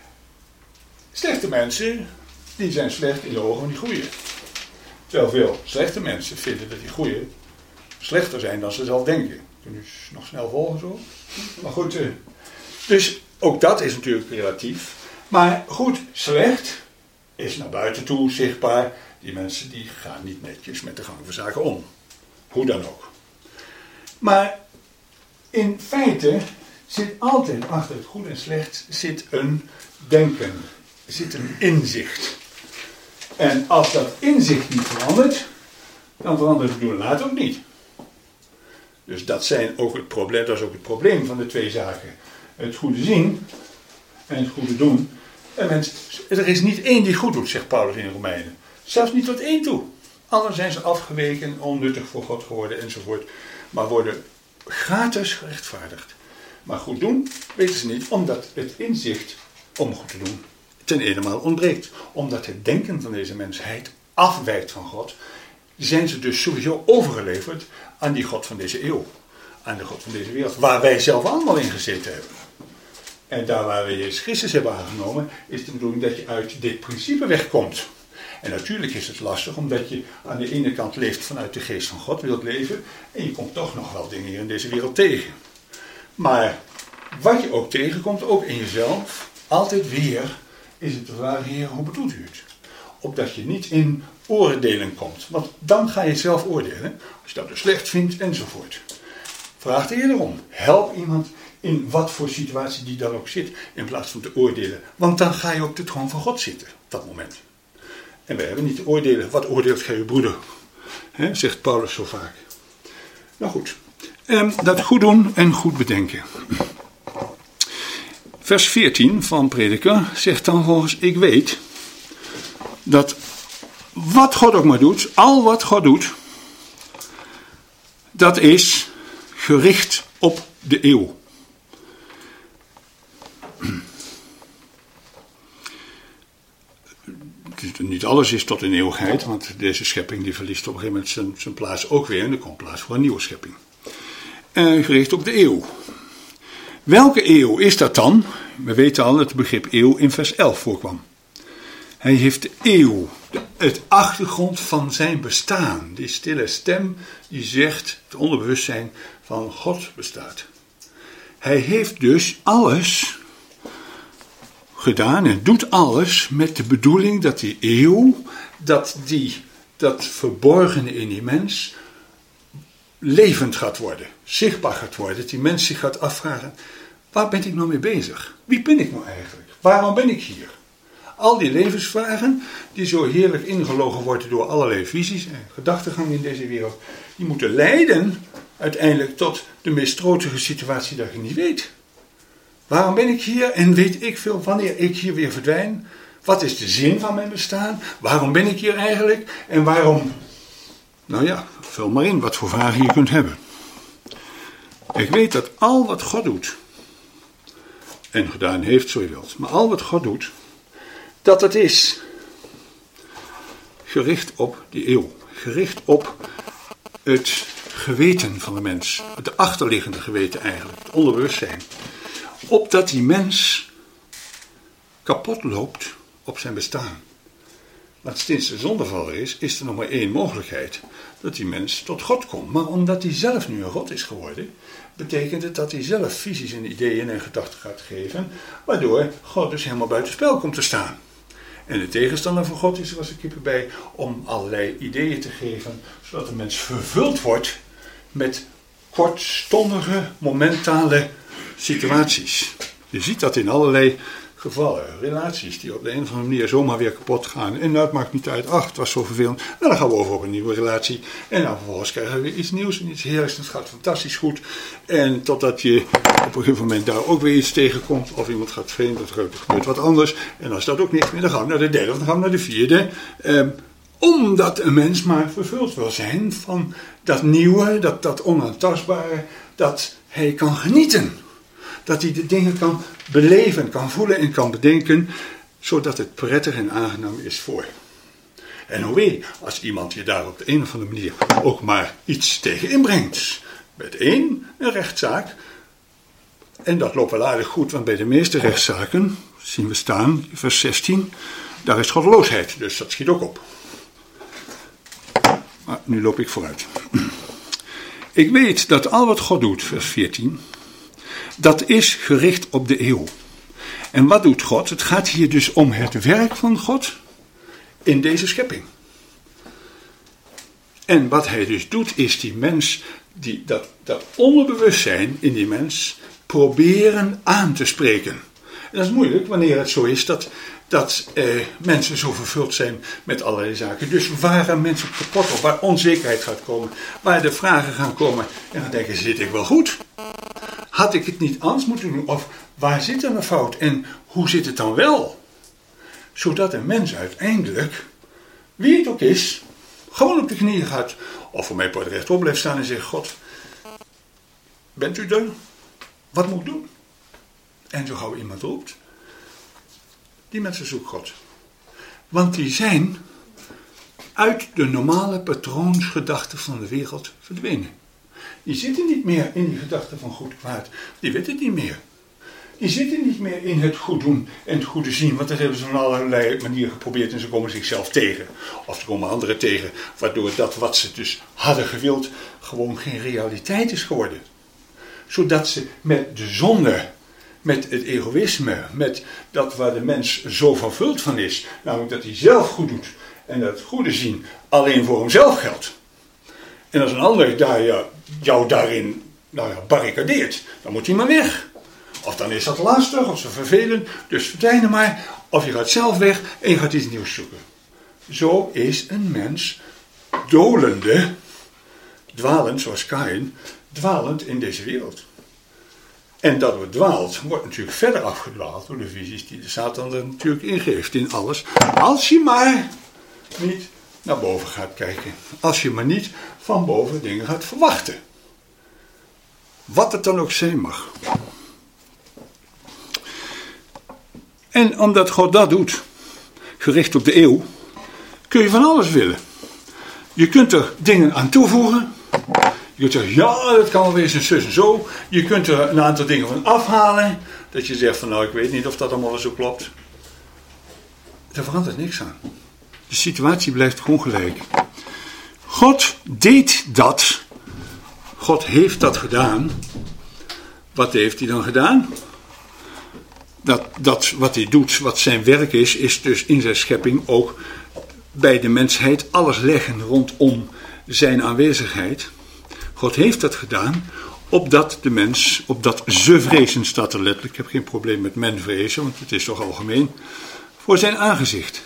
Slechte mensen, die zijn slecht in de ogen van die goeie. Terwijl veel slechte mensen vinden dat die goeie slechter zijn dan ze zelf denken. Kunnen we nog snel volgen zo? Maar goed, dus ook dat is natuurlijk relatief. Maar goed, slecht is naar buiten toe zichtbaar. Die mensen die gaan niet netjes met de gang van zaken om. Hoe dan ook. Maar in feite zit altijd achter het goed en slecht zit een denken. Zit een inzicht. En als dat inzicht niet verandert, dan verandert het doen later ook niet. Dus dat zijn ook het probleem, dat is ook het probleem van de twee zaken. Het goede zien en het goede doen. En mens, er is niet één die goed doet, zegt Paulus in de Romeinen. Zelfs niet tot één toe. Anderen zijn ze afgeweken, onnuttig voor God geworden enzovoort. Maar worden gratis gerechtvaardigd. Maar goed doen weten ze niet, omdat het inzicht om goed te doen ten eenmaal ontbreekt. Omdat het denken van deze mensheid afwijkt van God, zijn ze dus sowieso overgeleverd aan die God van deze eeuw. Aan de God van deze wereld, waar wij zelf allemaal in gezeten hebben. En daar waar we Jezus Christus hebben aangenomen, is de bedoeling dat je uit dit principe wegkomt. En natuurlijk is het lastig, omdat je aan de ene kant leeft vanuit de geest van God, wilt leven, en je komt toch nog wel dingen hier in deze wereld tegen. Maar wat je ook tegenkomt, ook in jezelf, altijd weer is het de vraag, Heer, hoe bedoelt u het? Opdat je niet in oordelen komt. Want dan ga je zelf oordelen, als je dat dus slecht vindt, enzovoort. Vraag de Heer erom. Help iemand in wat voor situatie die dan ook zit, in plaats van te oordelen. Want dan ga je ook de troon van God zitten, op dat moment. En wij hebben niet te oordelen. Wat oordeelt gij uw broeder? He, zegt Paulus zo vaak. Nou goed. Um, dat goed doen en goed bedenken. Vers veertien van Prediker zegt dan volgens, ik weet dat wat God ook maar doet, al wat God doet, dat is gericht op de eeuw. Niet alles is tot in eeuwigheid, want deze schepping die verliest op een gegeven moment zijn, zijn plaats ook weer en er komt plaats voor een nieuwe schepping. Uh, gericht op de eeuw. Welke eeuw is dat dan? We weten al dat het begrip eeuw in vers elf voorkwam. Hij heeft de eeuw, de, het achtergrond van zijn bestaan. Die stille stem die zegt, het onderbewustzijn van God bestaat. Hij heeft dus alles gedaan en doet alles met de bedoeling dat die eeuw, dat die, dat verborgene in die mens levend gaat worden, zichtbaar gaat worden. Dat die mens zich gaat afvragen, waar ben ik nou mee bezig? Wie ben ik nou eigenlijk? Waarom ben ik hier? Al die levensvragen, die zo heerlijk ingelogen worden door allerlei visies en gedachtegangen in deze wereld, die moeten leiden uiteindelijk tot de meest trootige situatie dat je niet weet. Waarom ben ik hier en weet ik veel wanneer ik hier weer verdwijn? Wat is de zin van mijn bestaan? Waarom ben ik hier eigenlijk? En waarom Nou ja, vul maar in wat voor vragen je kunt hebben. Ik weet dat al wat God doet, en gedaan heeft, zo je wilt, maar al wat God doet, dat het is gericht op die eeuw. Gericht op het geweten van de mens. Het achterliggende geweten eigenlijk, het onderbewustzijn. Opdat die mens kapot loopt op zijn bestaan. Want sinds de zondeval er is, is er nog maar één mogelijkheid. Dat die mens tot God komt. Maar omdat hij zelf nu een God is geworden, betekent het dat hij zelf visies en ideeën en gedachten gaat geven. Waardoor God dus helemaal buitenspel komt te staan. En de tegenstander van God is er als een kippen bij om allerlei ideeën te geven. Zodat de mens vervuld wordt met kortstondige, momentale situaties. Je ziet dat in allerlei gevallen. Relaties die op de een of andere manier zomaar weer kapot gaan. En dat maakt niet uit. Ach, het was zo vervelend. Nou, dan gaan we over op een nieuwe relatie. En dan vervolgens krijgen we weer iets nieuws en iets heerlijks. Het gaat fantastisch goed. En totdat je op een gegeven moment daar ook weer iets tegenkomt. Of iemand gaat vreemd, of er gebeurt wat anders. En als dat ook niks meer, dan gaan we naar de derde of dan gaan we naar de vierde. Eh, omdat een mens maar vervuld wil zijn van dat nieuwe, dat, dat onaantastbare, dat hij kan genieten. Dat hij de dingen kan beleven, kan voelen en kan bedenken, zodat het prettig en aangenaam is voor. En hoe weet, als iemand je daar op de een of andere manier ook maar iets tegen inbrengt. Met één, een rechtszaak. En dat loopt wel aardig goed, want bij de meeste rechtszaken, zien we staan, vers zestien, daar is goddeloosheid, dus dat schiet ook op. Maar nu loop ik vooruit. Ik weet dat al wat God doet, vers veertien, dat is gericht op de eeuw. En wat doet God? Het gaat hier dus om het werk van God in deze schepping. En wat hij dus doet, is die mens, die, dat, dat onderbewustzijn in die mens, proberen aan te spreken. En dat is moeilijk wanneer het zo is dat, dat eh, mensen zo vervuld zijn met allerlei zaken. Dus waar gaan mensen kapot op, waar onzekerheid gaat komen, waar de vragen gaan komen. En dan denken ze, zit ik wel goed? Had ik het niet anders moeten doen? Of waar zit er een fout? En hoe zit het dan wel? Zodat een mens uiteindelijk, wie het ook is, gewoon op de knieën gaat. Of voor mij part rechtop blijft staan en zegt, God, bent u er? Wat moet ik doen? En zo gauw iemand roept, die mensen zoekt God. Want die zijn uit de normale patroonsgedachten van de wereld verdwenen. Die zitten niet meer in die gedachten van goed kwaad. Die weten het niet meer. Die zitten niet meer in het goed doen en het goede zien. Want dat hebben ze op allerlei manieren geprobeerd en ze komen zichzelf tegen. Of ze komen anderen tegen. Waardoor dat wat ze dus hadden gewild gewoon geen realiteit is geworden. Zodat ze met de zonde, met het egoïsme, met dat waar de mens zo vervuld van is. Namelijk dat hij zelf goed doet en dat het goede zien alleen voor hemzelf geldt. En als een ander daar, ja, jou daarin nou ja, barricadeert, dan moet hij maar weg. Of dan is dat lastig, of ze vervelen, dus verdwijnen maar. Of je gaat zelf weg en je gaat iets nieuws zoeken. Zo is een mens dolende, dwalend zoals Kaïn, dwalend in deze wereld. En dat we dwaalt, wordt natuurlijk verder afgedwaald door de visies die de Satan er natuurlijk ingeeft in alles. Als je maar niet naar boven gaat kijken. Als je maar niet van boven dingen gaat verwachten. Wat het dan ook zijn mag. En omdat God dat doet, gericht op de eeuw, kun je van alles willen. Je kunt er dingen aan toevoegen. Je kunt zeggen, ja, dat kan wel weer eens en zus en zo. Je kunt er een aantal dingen van afhalen. Dat je zegt van, nou, ik weet niet of dat allemaal wel zo klopt. Daar verandert niks aan. De situatie blijft gewoon gelijk. God deed dat. God heeft dat gedaan. Wat heeft hij dan gedaan? Dat, dat wat hij doet, wat zijn werk is, is dus in zijn schepping ook bij de mensheid alles leggen rondom zijn aanwezigheid. God heeft dat gedaan, opdat de mens, opdat ze vrezen, staat er letterlijk, ik heb geen probleem met men vrezen, want het is toch algemeen, voor zijn aangezicht.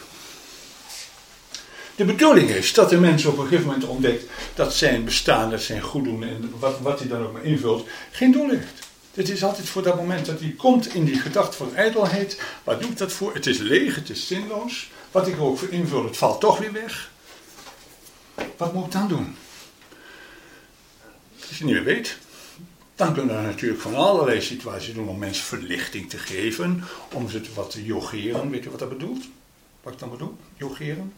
De bedoeling is dat de mens op een gegeven moment ontdekt dat zijn bestaan, dat zijn goed doen en wat, wat hij dan ook maar invult, geen doel heeft. Het is altijd voor dat moment dat hij komt in die gedachte van ijdelheid. Waar doe ik dat voor? Het is leeg, het is zinloos. Wat ik er ook voor invul, het valt toch weer weg. Wat moet ik dan doen? Als je niet meer weet, dan kunnen we natuurlijk van allerlei situaties doen om mensen verlichting te geven, om ze wat te yogeren. Weet je wat dat bedoelt? Wat ik dan bedoel? Yogeren?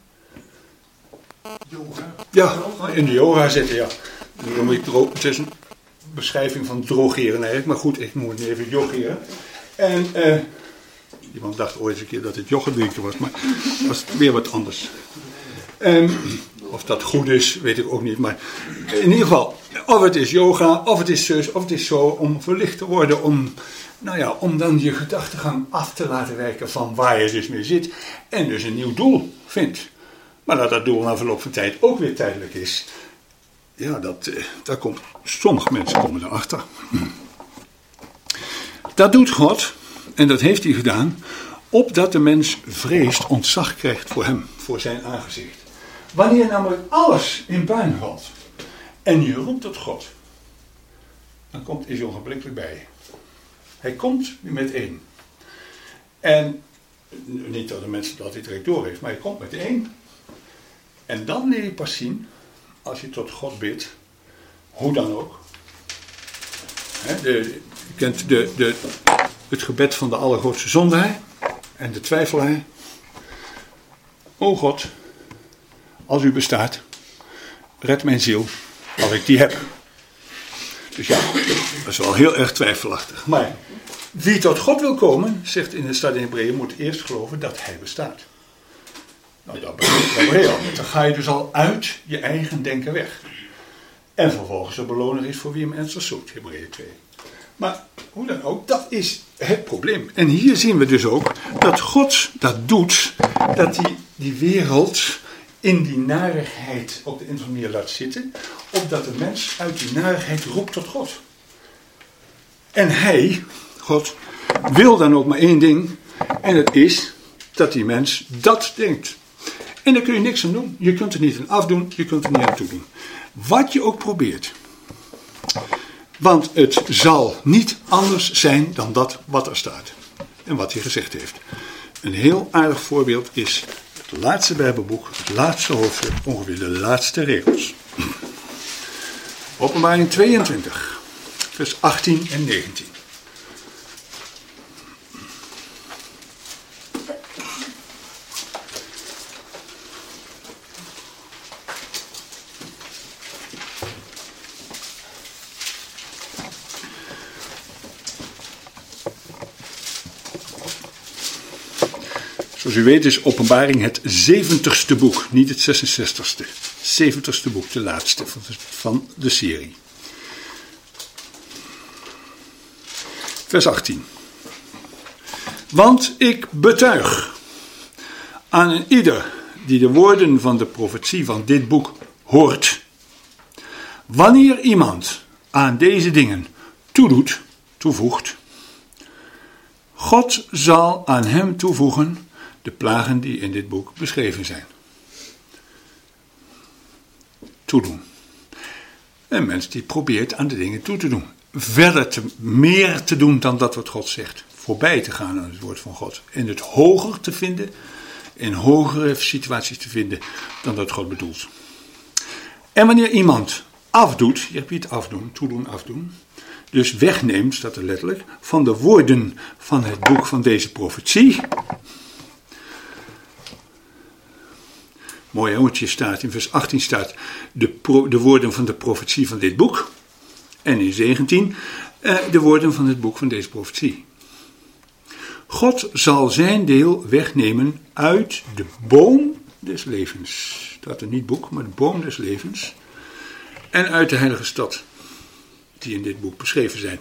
Yoga. Ja, in de yoga zitten, ja. Dan moet ik dro- het is een beschrijving van drogeren eigenlijk, maar goed, ik moet het even yogeren. En uh, iemand dacht ooit een keer dat het yoghurtdrinken was, maar dat was weer wat anders. Um, of dat goed is, weet ik ook niet, maar in ieder geval, of het is yoga, of het is zus, of het is zo, om verlicht te worden, om, nou ja, om dan je gedachtegang af te laten wijken van waar je dus mee zit, en dus een nieuw doel vindt. Maar dat dat doel na verloop van tijd ook weer tijdelijk is, ja, dat, uh, daar komt, sommige mensen komen erachter. Dat doet God, en dat heeft hij gedaan, opdat de mens vreest, ontzag krijgt voor hem, voor zijn aangezicht. Wanneer namelijk alles in puin valt en je roept tot God, dan komt hij ogenblikkelijk bij je. Hij komt met één. En niet dat de mens dat altijd direct door heeft, maar hij komt met één. En dan leer je pas zien, als je tot God bidt, hoe dan ook. He, de, je kent de, de, het gebed van de allergrootste zondaar en de twijfelaar. O God, als u bestaat, red mijn ziel, als ik die heb. Dus ja, dat is wel heel erg twijfelachtig. Maar wie tot God wil komen, zegt in de stad in Hebreeën, moet eerst geloven dat hij bestaat. Nou, dat begrijp je al. Dan ga je dus al uit je eigen denken weg. En vervolgens de beloning is voor wie hem ernstig zoekt, Hebreeën twee. Maar hoe dan ook, dat is het probleem. En hier zien we dus ook dat God dat doet, dat hij die wereld in die narigheid op de een of andere manier laat zitten, opdat de mens uit die narigheid roept tot God. En hij, God, wil dan ook maar één ding, en dat is dat die mens dat denkt. En daar kun je niks aan doen. Je kunt er niet aan afdoen, je kunt er niet aan toedoen. Wat je ook probeert. Want het zal niet anders zijn dan dat wat er staat. En wat hij gezegd heeft. Een heel aardig voorbeeld is het laatste Bijbelboek, het laatste hoofdstuk, ongeveer de laatste regels. Openbaring tweeëntwintig, vers achttien en negentien. Zoals u weet is Openbaring het zeventigste boek, niet het zesenzestigste. zeventigste boek, de laatste van de, van de serie. Vers achttien. Want ik betuig aan een ieder die de woorden van de profetie van dit boek hoort. Wanneer iemand aan deze dingen toedoet, toevoegt, God zal aan hem toevoegen de plagen die in dit boek beschreven zijn. Toedoen. Een mens die probeert aan de dingen toe te doen. Verder te, meer te doen dan dat wat God zegt. Voorbij te gaan aan het woord van God. En het hoger te vinden, in hogere situaties te vinden dan dat God bedoelt. En wanneer iemand afdoet, je hebt het afdoen, toedoen, afdoen. Dus wegneemt, staat er letterlijk, van de woorden van het boek van deze profetie. Mooi, want je staat in vers achttien staat de, pro, de woorden van de profetie van dit boek. En in zeventien eh, de woorden van het boek van deze profetie. God zal zijn deel wegnemen uit de boom des levens. Staat er niet boek, maar de boom des levens. En uit de heilige stad, die in dit boek beschreven zijn.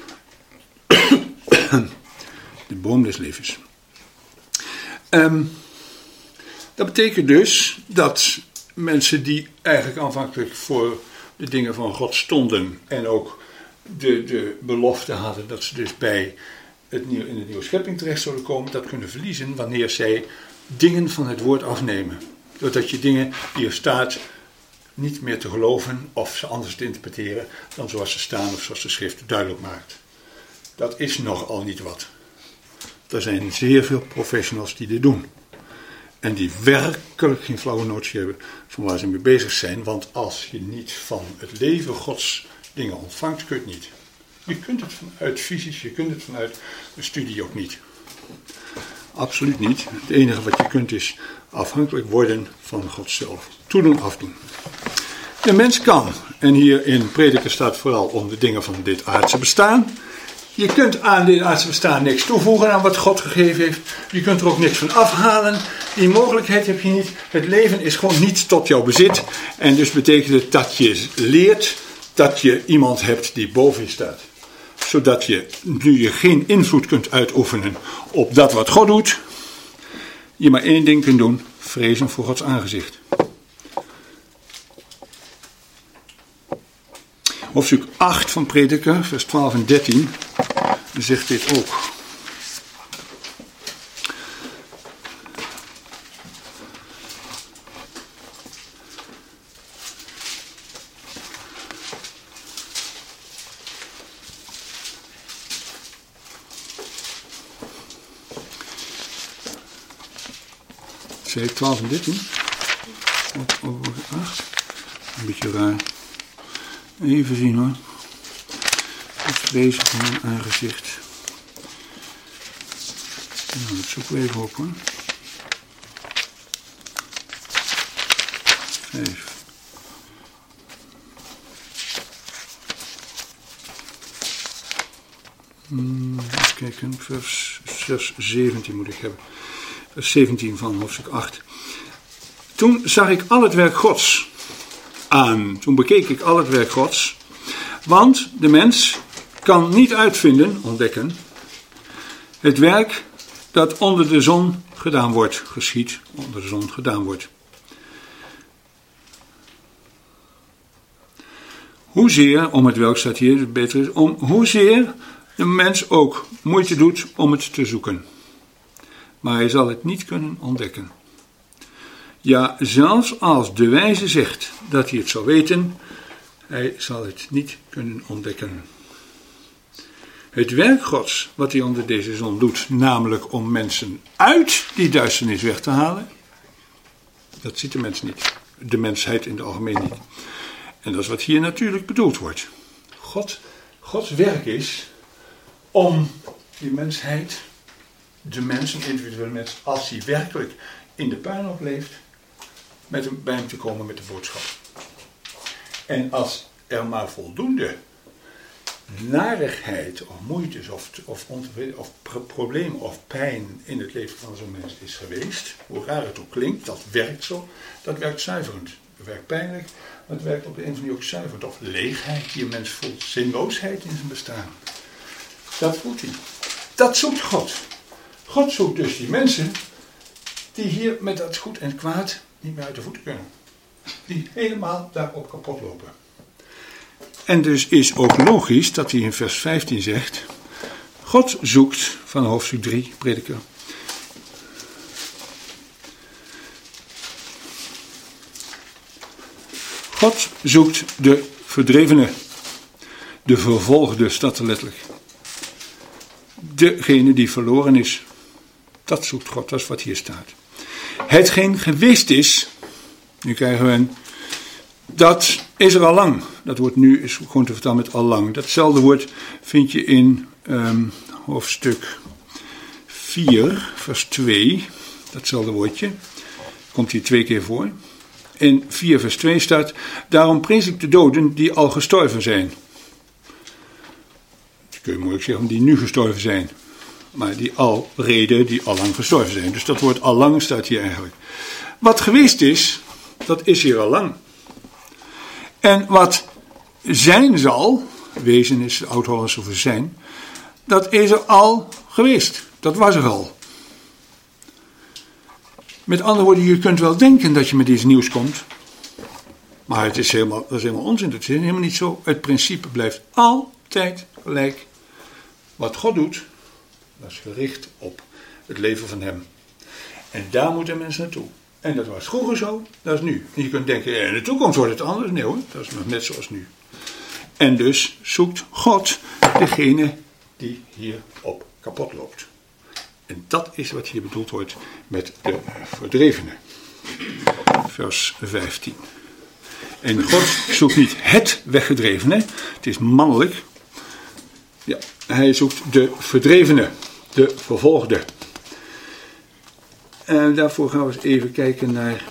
De boom des levens. Um, dat betekent dus dat mensen die eigenlijk aanvankelijk voor de dingen van God stonden en ook de, de belofte hadden dat ze dus bij het nieuw, in de nieuwe schepping terecht zouden komen, dat kunnen verliezen wanneer zij dingen van het woord afnemen. Doordat je dingen die er staat niet meer te geloven of ze anders te interpreteren dan zoals ze staan of zoals de schrift duidelijk maakt. Dat is nogal niet wat. Er zijn zeer veel professionals die dit doen. En die werkelijk geen flauwe notie hebben van waar ze mee bezig zijn. Want als je niet van het leven Gods dingen ontvangt, kun je het niet. Je kunt het vanuit visies, je kunt het vanuit de studie ook niet. Absoluut niet. Het enige wat je kunt is afhankelijk worden van God zelf. Toedoen, afdoen. De mens kan, en hier in Prediker staat vooral om de dingen van dit aardse bestaan. Je kunt aan dit aardse bestaan niks toevoegen aan wat God gegeven heeft. Je kunt er ook niks van afhalen. Die mogelijkheid heb je niet. Het leven is gewoon niet tot jouw bezit. En dus betekent het dat je leert dat je iemand hebt die boven je staat. Zodat je, nu je geen invloed kunt uitoefenen op dat wat God doet, je maar één ding kunt doen: vrezen voor Gods aangezicht. Hoofdstuk acht van Prediker, vers twaalf en dertien, zegt dit ook. Zei ik twaalf en dertien? Over acht. Een beetje raar. Even zien hoor. Het vrezen van mijn aangezicht. Nou, dat zoeken we even op hoor. Vijf. Hmm, even kijken, vers, vers zeventien moet ik hebben. Vers zeventien van hoofdstuk acht. Toen zag ik al het werk Gods aan. Toen bekeek ik al het werk Gods. Want de mens kan niet uitvinden, ontdekken, het werk dat onder de zon gedaan wordt, geschied, onder de zon gedaan wordt. Hoezeer, om het welk staat hier, het beter is, om hoezeer de mens ook moeite doet om het te zoeken. Maar hij zal het niet kunnen ontdekken. Ja, zelfs als de wijze zegt dat hij het zal weten, hij zal het niet kunnen ontdekken. Het werk Gods, wat hij onder deze zon doet, namelijk om mensen uit die duisternis weg te halen, dat ziet de mens niet. De mensheid in het algemeen niet. En dat is wat hier natuurlijk bedoeld wordt. God, Gods werk is om die mensheid, de mens, een individuele mens, als hij werkelijk in de puinhoop leeft, met hem, bij hem te komen met de boodschap. En als er maar voldoende narigheid of moeites of, of, of problemen of pijn in het leven van zo'n mens is geweest, hoe raar het ook klinkt, dat werkt zo, dat werkt zuiverend. Dat werkt pijnlijk, maar het werkt op de een of andere manier ook zuiverend. Of leegheid die een mens voelt, zinloosheid in zijn bestaan. Dat voelt hij. Dat zoekt God. God zoekt dus die mensen die hier met dat goed en kwaad niet meer uit de voeten kunnen. Die helemaal daarop kapot lopen. En dus is ook logisch dat hij in vers vijftien zegt, God zoekt, van hoofdstuk drie, Prediker. God zoekt de verdrevene, de vervolgde, staat er letterlijk. Degene die verloren is, dat zoekt God, dat is wat hier staat. Hetgeen geweest is, nu krijgen we een, dat is er al lang. Dat woord nu is gewoon te vertalen met al lang. Datzelfde woord vind je in um, hoofdstuk vier, vers twee. Datzelfde woordje. Komt hier twee keer voor. In vier vers twee staat, daarom prees ik de doden die al gestorven zijn. Dat kun je moeilijk zeggen, die nu gestorven zijn. Maar die al reden, die al lang gestorven zijn. Dus dat woord al lang staat hier eigenlijk. Wat geweest is, dat is hier al lang. En wat zijn zal, wezen is oud-Hollands over zijn, dat is er al geweest. Dat was er al. Met andere woorden, je kunt wel denken dat je met iets nieuws komt. Maar het is helemaal, dat is helemaal onzin. Dat is helemaal niet zo. Het principe blijft altijd gelijk. Wat God doet, dat is gericht op het leven van hem. En daar moeten mensen naartoe. En dat was vroeger zo, dat is nu. En je kunt denken, in de toekomst wordt het anders. Nee hoor, dat is nog net zoals nu. En dus zoekt God degene die hierop kapot loopt. En dat is wat hier bedoeld wordt met de verdrevenen. Vers vijftien. En God zoekt niet het weggedrevene, het is mannelijk. Ja, hij zoekt de verdrevene, de vervolgde. En daarvoor gaan we eens even kijken naar,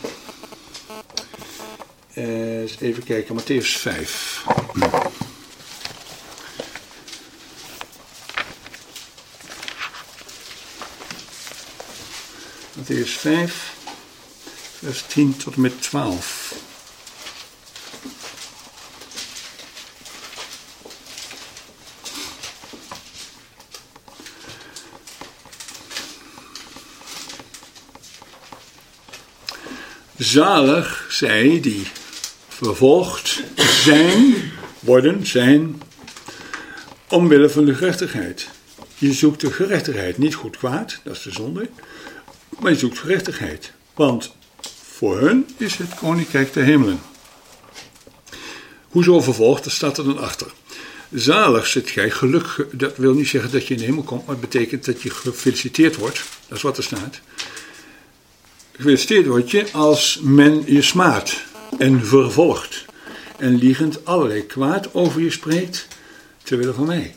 uh, eens even kijken, Mattheüs vijf. Mattheüs vijf, vers tien tot en met twaalf. Zalig zij die vervolgd zijn, worden, zijn, omwille van de gerechtigheid. Je zoekt de gerechtigheid, niet goed kwaad, dat is de zonde, maar je zoekt gerechtigheid. Want voor hun is het koninkrijk der hemelen. Hoezo vervolgd, dat staat er dan achter. Zalig zit gij, geluk, dat wil niet zeggen dat je in de hemel komt, maar het betekent dat je gefeliciteerd wordt, dat is wat er staat. Gefeliciteerd word je als men je smaadt en vervolgt en liegend allerlei kwaad over je spreekt, terwille van mij.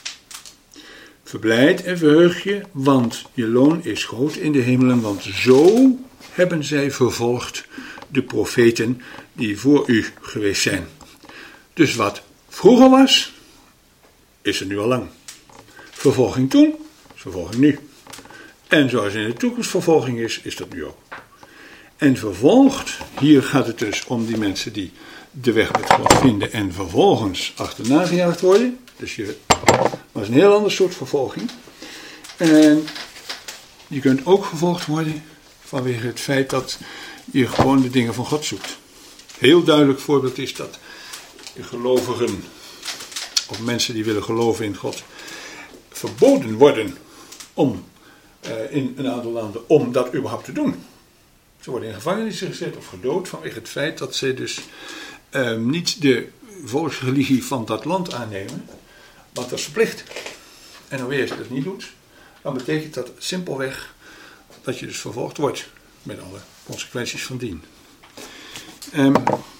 Verblijd en verheug je, want je loon is groot in de hemelen, want zo hebben zij vervolgd de profeten die voor u geweest zijn. Dus wat vroeger was, is er nu al lang. Vervolging toen, is vervolging nu. En zoals in de toekomst vervolging is, is dat nu ook. En vervolgd, hier gaat het dus om die mensen die de weg met God vinden en vervolgens achterna gejaagd worden. Dus je, dat is een heel ander soort vervolging. En je kunt ook vervolgd worden vanwege het feit dat je gewoon de dingen van God zoekt. Heel duidelijk voorbeeld is dat gelovigen, of mensen die willen geloven in God, verboden worden om uh, in een aantal landen om dat überhaupt te doen. Ze worden in gevangenis gezet of gedood vanwege het feit dat ze dus uh, niet de volksreligie van dat land aannemen, want dat is verplicht. En dan weer als je dat niet doet, dan betekent dat simpelweg dat je dus vervolgd wordt met alle consequenties van dien. Um,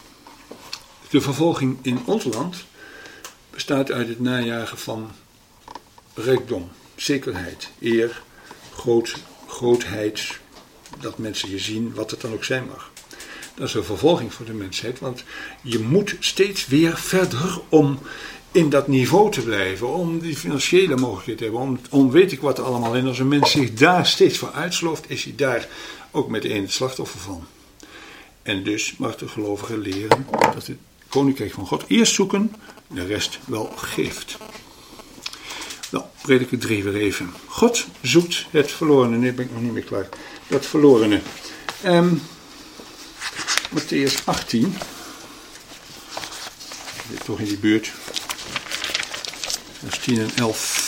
de vervolging in ons land bestaat uit het najagen van rijkdom, zekerheid, eer, groot, grootheid, dat mensen je zien, wat het dan ook zijn mag. Dat is een vervolging voor de mensheid, want je moet steeds weer verder om in dat niveau te blijven, om die financiële mogelijkheden te hebben, om, om weet ik wat allemaal. En als een mens zich daar steeds voor uitslooft, is hij daar ook meteen het slachtoffer van. En dus mag de gelovige leren dat het koninkrijk van God eerst zoeken, de rest wel geeft. Nou, prediker drie weer even. God zoekt het verlorene. Nee, ben ik nog niet meer klaar. Dat verlorene. Um, Mattheüs achttien. Dit toch in die buurt. Vers tien en elf.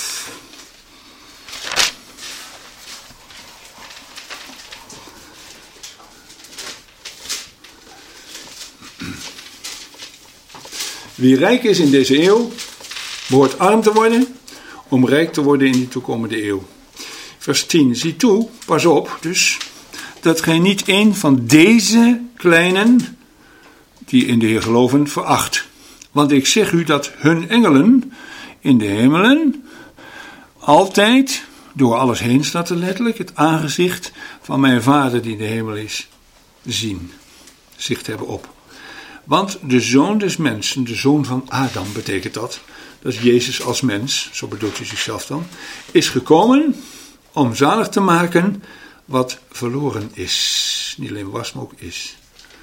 Wie rijk is in deze eeuw, behoort arm te worden, om rijk te worden in die toekomende eeuw. Vers tien, zie toe, pas op, dus, dat gij niet een van deze kleinen, die in de Heer geloven, veracht. Want ik zeg u dat hun engelen in de hemelen altijd, door alles heen staat er letterlijk, het aangezicht van mijn Vader die in de hemel is, zien, zicht hebben op. Want de zoon des mensen, de zoon van Adam betekent dat, dat is Jezus als mens, zo bedoelt hij zichzelf dan, is gekomen om zalig te maken wat verloren is. Niet alleen was, maar ook is.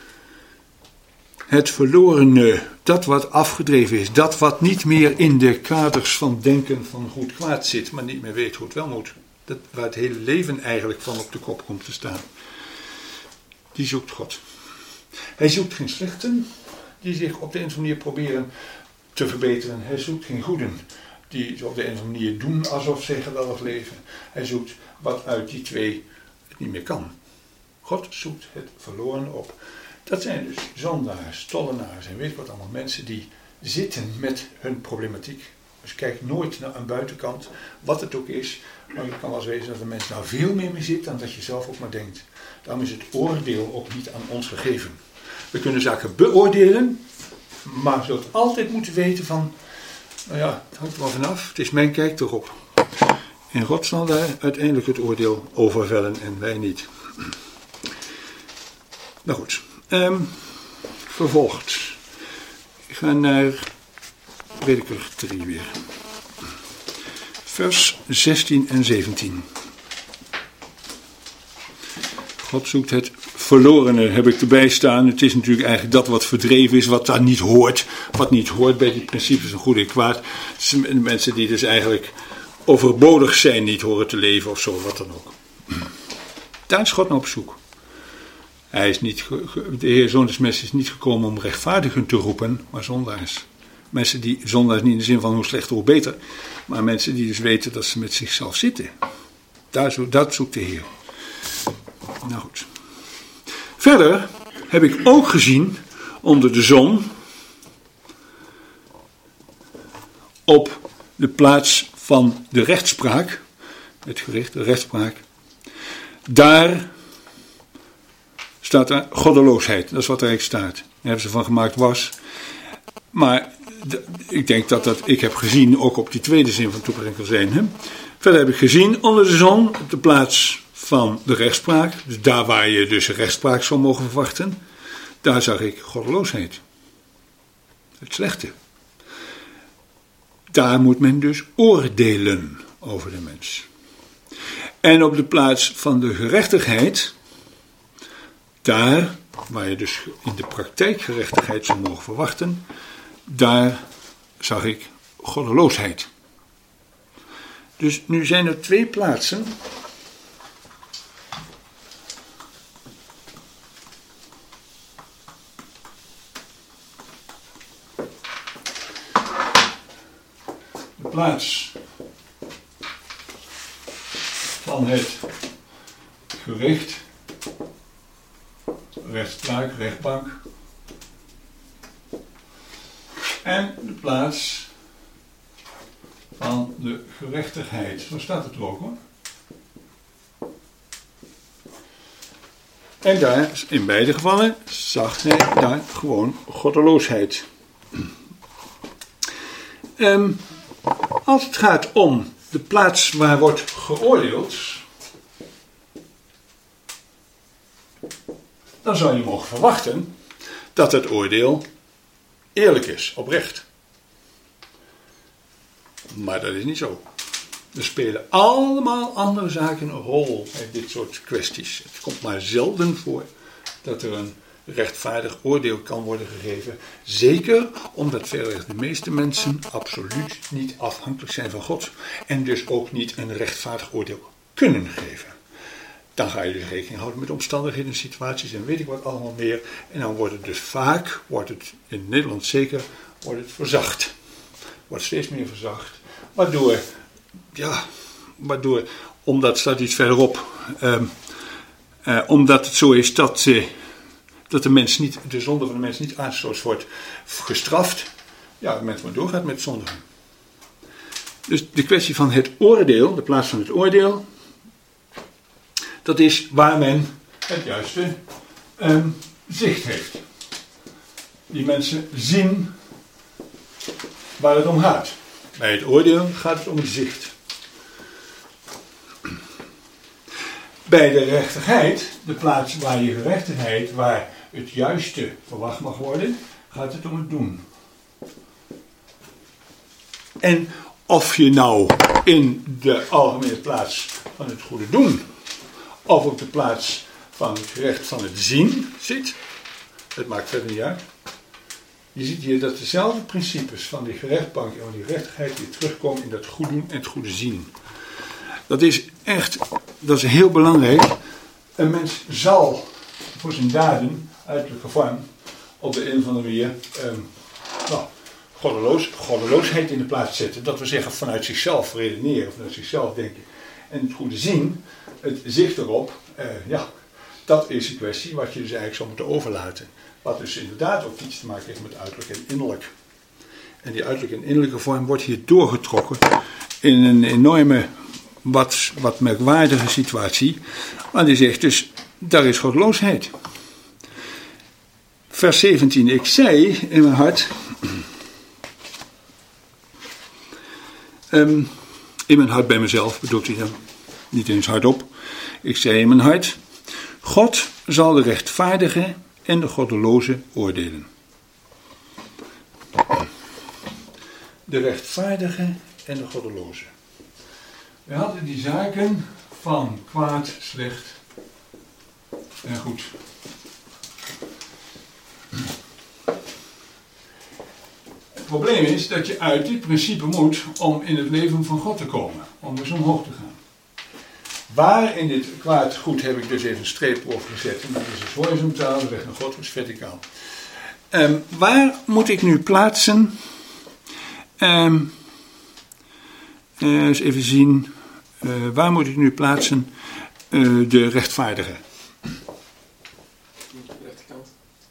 Het verlorene, dat wat afgedreven is, dat wat niet meer in de kaders van denken van goed kwaad zit, maar niet meer weet hoe het wel moet. Dat, waar het hele leven eigenlijk van op de kop komt te staan. Die zoekt God. Hij zoekt geen slechten die zich op de een of andere manier proberen te verbeteren. Hij zoekt geen goeden die op de een of andere manier doen alsof ze geweldig leven. Hij zoekt wat uit die twee het niet meer kan. God zoekt het verloren op. Dat zijn dus zondaars, tollenaars en weet wat allemaal mensen die zitten met hun problematiek. Dus kijk nooit naar een buitenkant, wat het ook is. Maar het kan wel eens wezen dat de mens nou veel meer mee zit dan dat je zelf ook maar denkt. Daarom is het oordeel ook niet aan ons gegeven. We kunnen zaken beoordelen, maar we zullen altijd moeten weten van, nou ja, het hangt er wel vanaf, het is mijn kijk erop. En God zal daar uiteindelijk het oordeel over vellen en wij niet. Nou goed, um, vervolgd. Ik ga naar Prediker drie weer. Vers zestien en zeventien. God zoekt het verlorene, heb ik erbij staan. Het is natuurlijk eigenlijk dat wat verdreven is, wat daar niet hoort. Wat niet hoort bij die principes van goed en kwaad. Het zijn mensen die dus eigenlijk overbodig zijn, niet horen te leven of zo, wat dan ook. Daar is God naar op zoek. Hij is niet, de Heer Zoon des Mensen is niet gekomen om rechtvaardigen te roepen, maar zondaars. Mensen die, zondaars niet in de zin van hoe slechter hoe beter, maar mensen die dus weten dat ze met zichzelf zitten. Daar zo, dat zoekt de Heer. Nou goed. Verder heb ik ook gezien onder de zon op de plaats van de rechtspraak, het gericht, de rechtspraak, daar staat er goddeloosheid. Dat is wat er eigenlijk staat. Daar hebben ze van gemaakt was. Maar de, ik denk dat dat, ik heb gezien, ook op die tweede zin van toepassing kan zijn. Hè? Verder heb ik gezien onder de zon op de plaats van de rechtspraak, dus daar waar je dus rechtspraak zou mogen verwachten, daar zag ik goddeloosheid. Het slechte. Daar moet men dus oordelen over de mens. En op de plaats van de gerechtigheid, daar waar je dus in de praktijk gerechtigheid zou mogen verwachten, daar zag ik goddeloosheid. Dus nu zijn er twee plaatsen de plaats van het gericht, rechtspraak, rechtbank, en de plaats van de gerechtigheid. Zo staat het er ook hoor. En daar, in beide gevallen, zag hij daar gewoon goddeloosheid. Um, als het gaat om de plaats waar wordt geoordeeld, dan zou je mogen verwachten dat het oordeel eerlijk is, oprecht. Maar dat is niet zo. Er spelen allemaal andere zaken een rol bij dit soort kwesties. Het komt maar zelden voor dat er een rechtvaardig oordeel kan worden gegeven. Zeker omdat verder de meeste mensen absoluut niet afhankelijk zijn van God. En dus ook niet een rechtvaardig oordeel kunnen geven. Dan ga je dus rekening houden met omstandigheden, situaties en weet ik wat allemaal meer. En dan wordt het dus vaak, wordt het in Nederland zeker, wordt het verzacht. Wordt steeds meer verzacht. Waardoor, ja, waardoor, omdat staat iets verderop, uh, uh, omdat het zo is dat, uh, dat de mens niet, de zonde van de mens niet aanstoot wordt gestraft, ja, de mens maar doorgaat met zondigen. Dus de kwestie van het oordeel, de plaats van het oordeel, dat is waar men het juiste um, zicht heeft. Die mensen zien waar het om gaat. Bij het oordeel gaat het om het zicht. Bij de rechtigheid, de plaats waar je gerechtigheid, waar het juiste verwacht mag worden, gaat het om het doen. En of je nou in de algemene plaats van het goede doen, of op de plaats van het gerecht van het zien zit, het maakt verder niet uit. Je ziet hier dat dezelfde principes van die gerechtbank en van die rechtigheid weer terugkomen in dat goed doen en het goede zien. Dat is echt, dat is heel belangrijk. Een mens zal voor zijn daden, uiterlijke vorm, op de een of andere manier um, nou, goddeloos, goddeloosheid in de plaats zetten. Dat we zeggen vanuit zichzelf redeneren, vanuit zichzelf denken. En het goede zien, het zicht erop, uh, ja, dat is een kwestie wat je dus eigenlijk zou moeten overlaten. Wat dus inderdaad ook iets te maken heeft met uiterlijk en innerlijk. En die uiterlijke en innerlijke vorm wordt hier doorgetrokken in een enorme, wat, wat merkwaardige situatie. Want die zegt dus, daar is goddeloosheid. Vers zeventien, ik zei in mijn hart, um, in mijn hart bij mezelf, bedoelt hij dan, niet eens hardop. Ik zei in mijn hart, God zal de rechtvaardige en de goddeloze oordelen. De rechtvaardige en de goddeloze. We hadden die zaken van kwaad, slecht en goed. Het probleem is dat je uit dit principe moet om in het leven van God te komen. Om dus omhoog te gaan. Waar in dit kwaad goed heb ik dus even een streep over gezet. En dat is dus horizontaal, de weg naar God is verticaal. Um, waar moet ik nu plaatsen? Um, uh, eens even zien. Uh, waar moet ik nu plaatsen? Uh, de rechtvaardige. De rechterkant.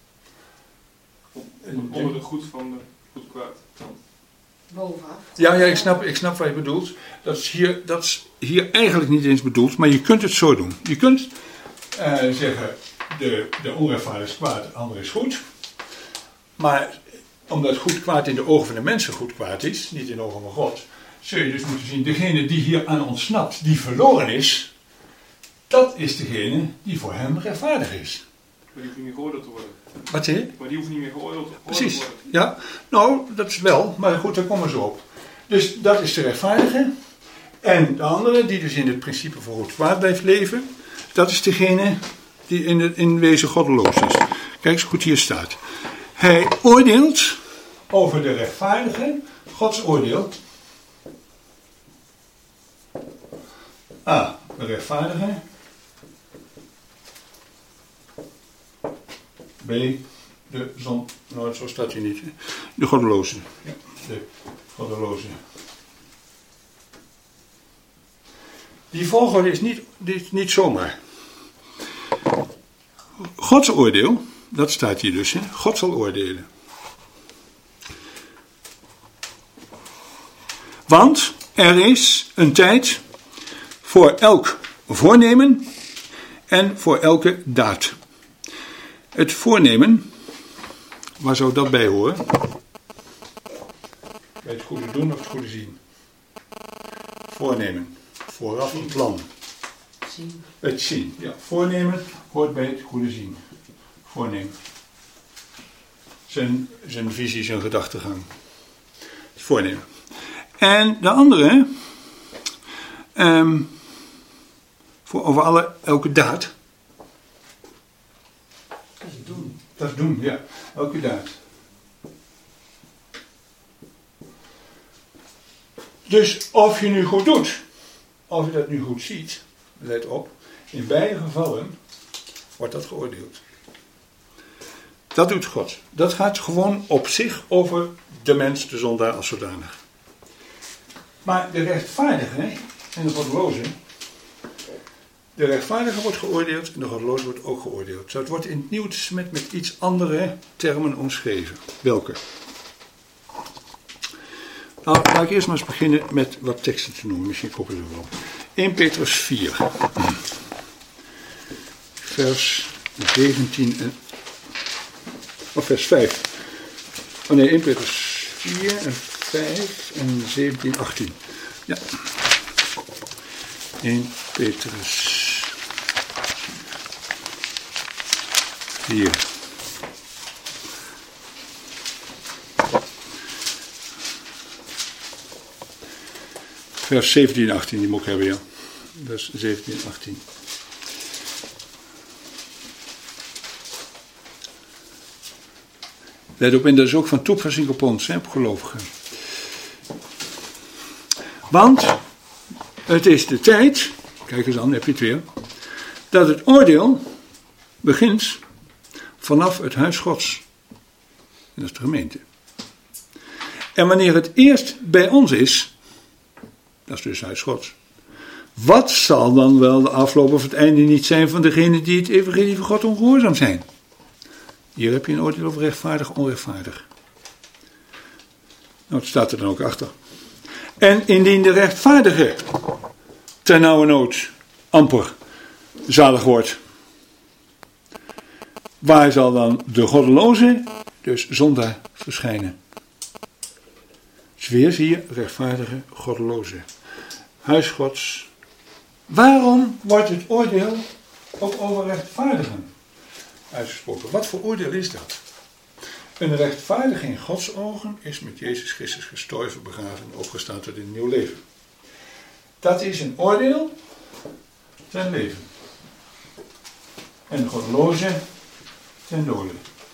Onder de goed van de goed kwaad kant. Bovenaf. Ja, ja ik, snap, ik snap wat je bedoelt. Dat is, hier, dat is hier eigenlijk niet eens bedoeld, maar je kunt het zo doen. Je kunt uh, zeggen, de, de onrechtvaardig is kwaad, de ander is goed. Maar omdat goed kwaad in de ogen van de mensen goed kwaad is, niet in de ogen van God, zul je dus moeten zien, degene die hier aan ontsnapt, die verloren is, dat is degene die voor hem rechtvaardig is. Maar die hoeft niet meer geoordeeld te worden. Wat zeg je? Maar die hoeft niet meer geoordeeld, geoordeeld Precies, te worden. ja. Nou, dat is wel, maar goed, daar komen we zo op. Dus dat is de rechtvaardige. En de andere, die dus in het principe voor goed kwaad blijft leven, dat is degene die in, het, in wezen goddeloos is. Kijk eens goed hier staat. Hij oordeelt over de rechtvaardige, Gods oordeel. A, de rechtvaardige. B, de zon. Nou, zo staat hij niet. Hè? De goddeloze. Ja, de goddeloze. Die volgorde is niet, is niet zomaar. Gods oordeel, dat staat hier dus. Hè? God zal oordelen. Want er is een tijd voor elk voornemen en voor elke daad. Het voornemen, waar zou dat bij horen? Bij het goede doen of het goede zien? Voornemen, vooraf een plan. Zien. Het zien, ja. Voornemen hoort bij het goede zien. Voornemen. Zijn, zijn visie, zijn gedachtegang. Het voornemen. En de andere, um, voor over alle, elke daad. Dat is doen. Dat is doen, ja. Elke daad. Dus of je nu goed doet, of je dat nu goed ziet, let op, in beide gevallen wordt dat geoordeeld. Dat doet God. Dat gaat gewoon op zich over de mens, de zondaar als zodanig. Maar de rechtvaardige en de goddeloze, de rechtvaardige wordt geoordeeld en de goddeloze wordt ook geoordeeld. Dat wordt in het Nieuwe Testament met iets andere termen omschreven. Welke? Nou, laat ik eerst maar eens beginnen met wat teksten te noemen. Misschien kom ik er wel op. Eerste Petrus vier. Vers zeventien en... Of vers vijf. Oh nee, Eerste Petrus vier en vijf en zeventien, achttien. Ja. Eerste Petrus vier. Vers zeventien en achttien, die moet ik hebben, ja. Vers zeventien en achttien. Let op, en dat is ook van toepassing op ons, hè, op gelovigen. Want het is de tijd, kijk eens aan, heb je het weer, dat het oordeel begint vanaf het huis Gods. En dat is de gemeente. En wanneer het eerst bij ons is, dat is dus huis Gods. Wat zal dan wel de afloop of het einde niet zijn van degenen die het evangelie van God ongehoorzaam zijn? Hier heb je een oordeel over rechtvaardig, onrechtvaardig. Nou, het staat er dan ook achter. En indien de rechtvaardige ten nauwe nood amper zalig wordt, waar zal dan de goddeloze, dus zondaar, verschijnen? Dus weer zie je rechtvaardige, goddeloze. Huis Gods. Waarom wordt het oordeel ook over rechtvaardigen uitgesproken? Wat voor oordeel is dat? Een rechtvaardige in Gods ogen is met Jezus Christus gestorven, begraven en opgestaan tot een nieuw leven. Dat is een oordeel ten leven. En de goddeloze ten dode.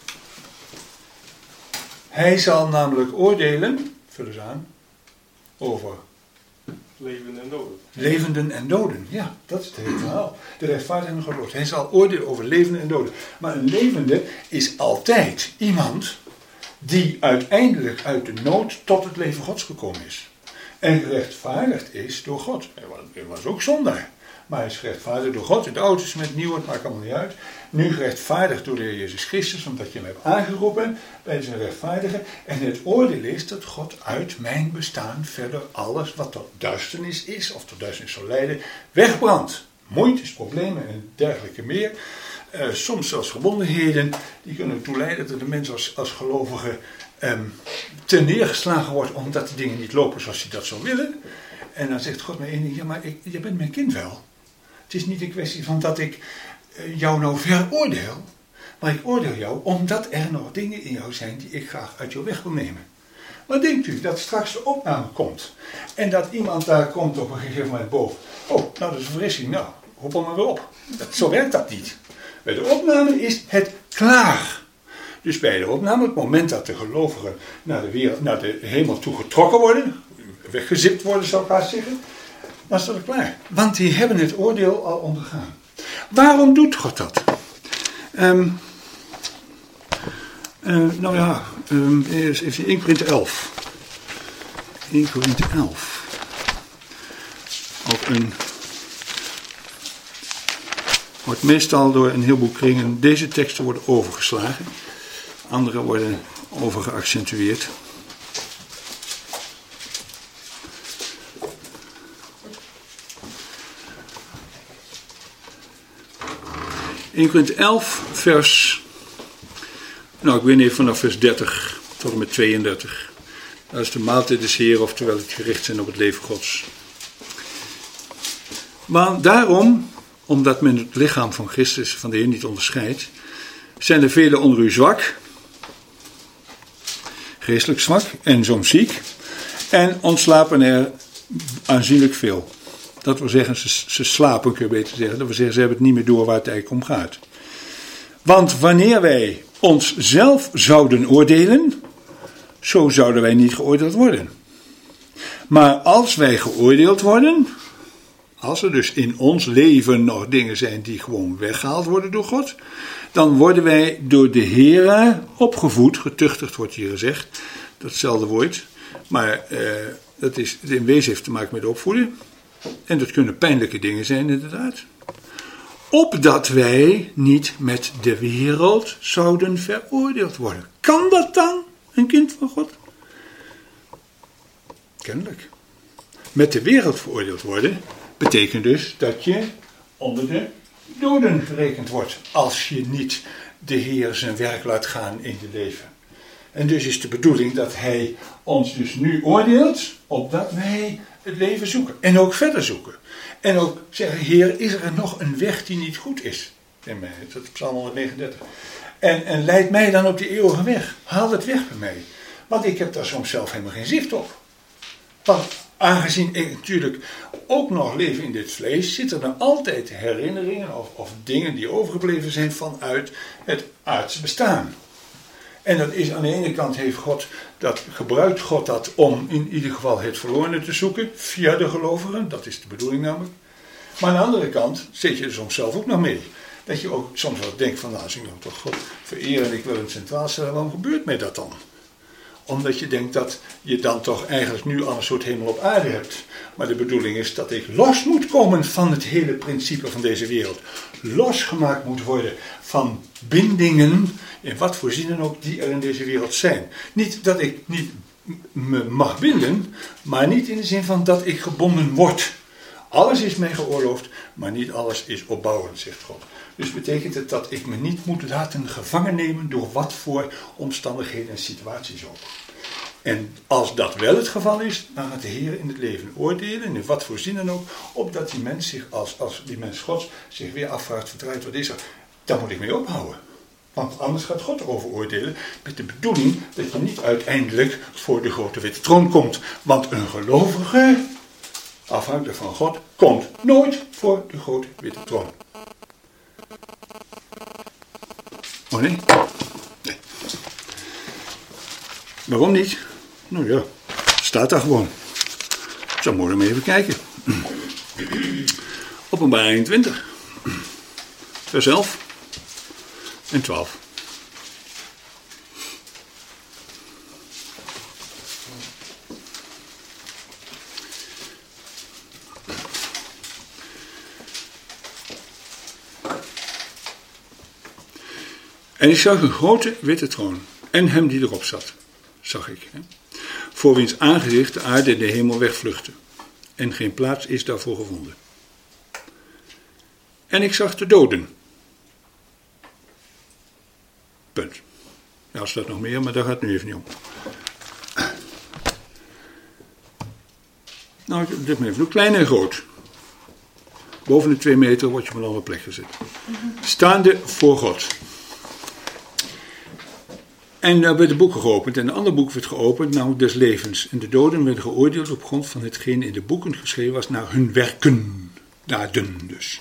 Hij zal namelijk oordelen, vullen ze aan, over Leven en doden. levenden en doden. Ja, dat is het hele verhaal. De rechtvaardige en de goddeloze. Hij zal oordelen over levenden en doden. Maar een levende is altijd iemand die uiteindelijk uit de nood tot het leven Gods gekomen is. En gerechtvaardigd is door God. Hij was, hij was ook zondaar. Maar hij is gerechtvaardigd door God. In het Oude Testament, het Nieuwe, het maakt allemaal niet uit. Nu gerechtvaardigd door de Heer Jezus Christus, omdat je hem hebt aangeroepen bij zijn rechtvaardige. En het oordeel is dat God uit mijn bestaan verder alles wat tot duisternis is, of tot duisternis zal leiden, wegbrandt. Moeites, problemen en dergelijke meer. Uh, soms zelfs gebondenheden, die kunnen ertoe leiden dat de mens als, als gelovige um, ten neergeslagen wordt, omdat de dingen niet lopen zoals hij dat zou willen. En dan zegt God maar één ding, ja maar ik, je bent mijn kind wel. Het is niet een kwestie van dat ik uh, jou nou veroordeel, maar ik oordeel jou omdat er nog dingen in jou zijn die ik graag uit jou weg wil nemen. Maar denkt u dat straks de opname komt en dat iemand daar komt op een gegeven moment boven. Oh, nou dat is een verfrissing, nou, roep hem maar weer op. Dat, zo werkt dat niet. Bij de opname is het klaar. Dus bij de opname, het moment dat de gelovigen naar de, wereld, naar de hemel toe getrokken worden, weggezipt worden zou ik haast zeggen, dan is dat klaar. Want die hebben het oordeel al ondergaan. Waarom doet God dat? Um, uh, nou ja, um, even één Korinthe elf. één Korinthe elf. Ook een... wordt meestal door een heleboel kringen deze teksten worden overgeslagen. Andere worden overgeaccentueerd. één Korinthe elf, vers... Nou, ik weet even vanaf vers dertig tot en met tweeëndertig. Dat is de maaltijd des Heeren, oftewel het gericht zijn op het leven Gods. Maar daarom, omdat men het lichaam van Christus van de Heer niet onderscheidt, zijn er velen onder u zwak, geestelijk zwak en soms ziek, en ontslapen er aanzienlijk veel. Dat wil zeggen, ze, ze slapen, kun je beter zeggen. Dat wil zeggen, ze hebben het niet meer door waar het eigenlijk om gaat. Want wanneer wij ons zelf zouden oordelen, zo zouden wij niet geoordeeld worden. Maar als wij geoordeeld worden, als er dus in ons leven nog dingen zijn die gewoon weggehaald worden door God, dan worden wij door de Heere opgevoed, getuchtigd wordt hier gezegd, datzelfde woord, maar uh, dat is, in wezen heeft te maken met opvoeden. En dat kunnen pijnlijke dingen zijn inderdaad. Opdat wij niet met de wereld zouden veroordeeld worden. Kan dat dan, een kind van God? Kennelijk. Met de wereld veroordeeld worden betekent dus dat je onder de doden gerekend wordt. Als je niet de Heer zijn werk laat gaan in je leven. En dus is de bedoeling dat hij ons dus nu oordeelt, opdat wij het leven zoeken. En ook verder zoeken. En ook zeggen, Heer, is er nog een weg die niet goed is? In mij, dat is Psalm honderdnegenendertig. En, en leid mij dan op die eeuwige weg. Haal het weg bij mij. Want ik heb daar soms zelf helemaal geen zicht op. Want aangezien ik natuurlijk ook nog leef in dit vlees, zitten er altijd herinneringen of, of dingen die overgebleven zijn vanuit het aardse bestaan. En dat is aan de ene kant heeft God dat, gebruikt God dat om in ieder geval het verlorene te zoeken, via de gelovigen, dat is de bedoeling namelijk. Maar aan de andere kant zit je er soms zelf ook nog mee. Dat je ook soms wel denkt van, nou, als ik nou toch God vereer en ik wil hem centraal stellen, waarom gebeurt mij dat dan? Omdat je denkt dat je dan toch eigenlijk nu al een soort hemel op aarde hebt. Maar de bedoeling is dat ik los moet komen van het hele principe van deze wereld. Losgemaakt moet worden van bindingen, in wat voor zinnen ook, die er in deze wereld zijn. Niet dat ik niet me mag binden, maar niet in de zin van dat ik gebonden word. Alles is mij geoorloofd, maar niet alles is opbouwend, zegt God. Dus betekent het dat ik me niet moet laten gevangen nemen door wat voor omstandigheden en situaties ook. En als dat wel het geval is, dan gaat de Heer in het leven oordelen, en in wat voor zin dan ook, opdat die mens zich, als, als die mens Gods, zich weer afvraagt, verdraait, wat is er? Daar moet ik mee ophouden. Want anders gaat God erover oordelen, met de bedoeling dat je niet uiteindelijk voor de grote witte troon komt. Want een gelovige, afhankelijk van God, komt nooit voor de grote witte troon. Oh nee? Nee. Waarom niet? Nou ja, staat daar gewoon. Zo moeten we even kijken. Openbaring eenentwintig. Vers elf en twaalf. En ik zag een grote witte troon en hem die erop zat, zag ik. Hè? Voor wiens aangezicht de aarde en de hemel wegvluchten. En geen plaats is daarvoor gevonden. En ik zag de doden. Punt. Ja, er staat nog meer, maar daar gaat het nu even niet om. Nou, dit maar even. Klein en groot. Boven de twee meter word je op een andere plek gezet. Staande voor God. En daar werden boeken geopend. En een ander boek werd geopend, namelijk des levens. En de doden werden geoordeeld op grond van hetgeen in de boeken geschreven was naar hun werken. Daden dus.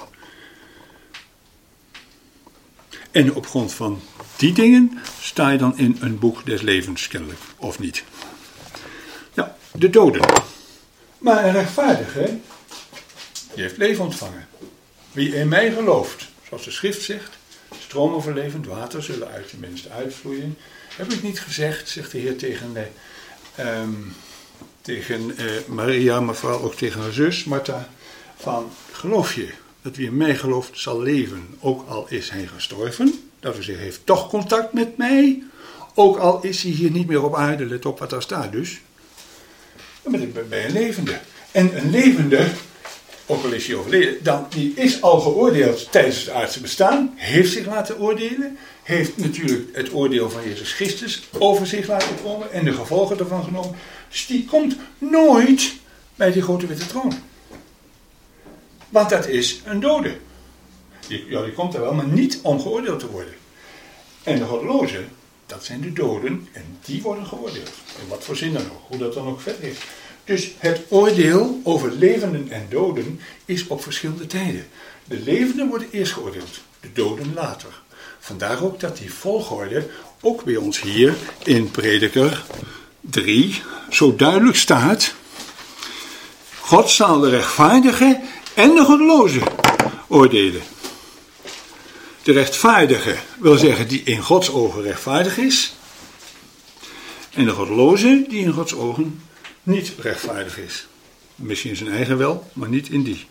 En op grond van die dingen sta je dan in een boek des levens kennelijk. Of niet. Nou, de doden. Maar een rechtvaardige, die heeft leven ontvangen. Wie in mij gelooft, zoals de schrift zegt, stromen van levend water zullen uit de mensen uitvloeien. Heb ik niet gezegd, zegt de Heer tegen, eh, um, tegen eh, Maria, maar vooral ook tegen haar zus Martha, van geloof je dat wie in mij gelooft zal leven, ook al is hij gestorven. Dat wil zeggen, hij heeft toch contact met mij, ook al is hij hier niet meer op aarde, let op wat daar staat dus. Dan ben ik bij een levende. En een levende, ook al is hij overleden, dan, die is al geoordeeld tijdens het aardse bestaan, heeft zich laten oordelen, heeft natuurlijk het oordeel van Jezus Christus over zich laten komen en de gevolgen ervan genomen. Dus die komt nooit bij die grote witte troon. Want dat is een dode. Die, ja, die komt er wel, maar niet om geoordeeld te worden. En de goddelozen, dat zijn de doden en die worden geoordeeld. En wat voor zin dan ook, hoe dat dan ook verder is. Dus het oordeel over levenden en doden is op verschillende tijden. De levenden worden eerst geoordeeld, de doden later. Vandaar ook dat die volgorde ook bij ons hier in Prediker drie zo duidelijk staat. God zal de rechtvaardige en de goddeloze oordelen. De rechtvaardige wil zeggen die in Gods ogen rechtvaardig is. En de goddeloze die in Gods ogen niet rechtvaardig is. Misschien in zijn eigen wel, maar niet in die.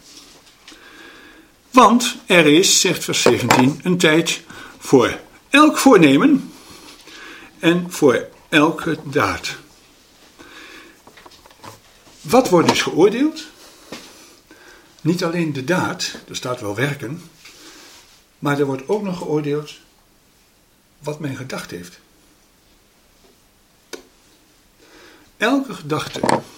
Want er is, zegt vers zeventien, een tijd voor elk voornemen en voor elke daad. Wat wordt dus geoordeeld? Niet alleen de daad, er staat wel werken, maar er wordt ook nog geoordeeld wat men gedacht heeft. Elke gedachte,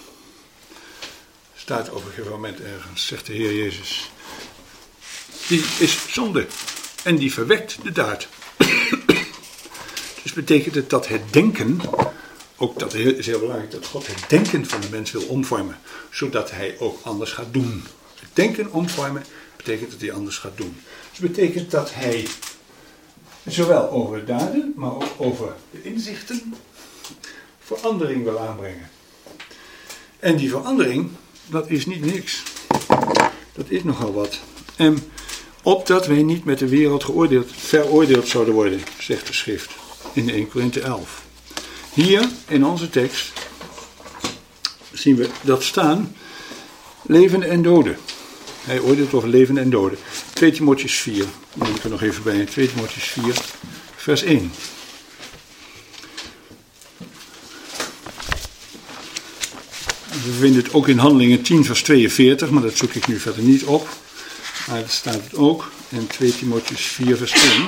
staat op een gegeven moment ergens, zegt de Heer Jezus, die is zonde en die verwekt de daad. Dus betekent het dat het denken, ook dat is heel belangrijk, dat God het denken van de mens wil omvormen, zodat hij ook anders gaat doen. Het denken omvormen betekent dat hij anders gaat doen. Dus betekent dat hij zowel over daden, maar ook over de inzichten verandering wil aanbrengen. En die verandering, dat is niet niks. Dat is nogal wat. En opdat wij niet met de wereld geoordeeld, veroordeeld zouden worden, zegt de schrift in Eerste Korinthe elf. Hier in onze tekst zien we dat staan, levende en doden. Hij oordeelt over levende en doden. twee Timotheüs vier, dan neem ik er nog even bij, twee Timotheüs vier, vers één. We vinden het ook in Handelingen tien vers tweeënveertig, maar dat zoek ik nu verder niet op. Maar daar staat het ook in twee Timotheüs vier vers één.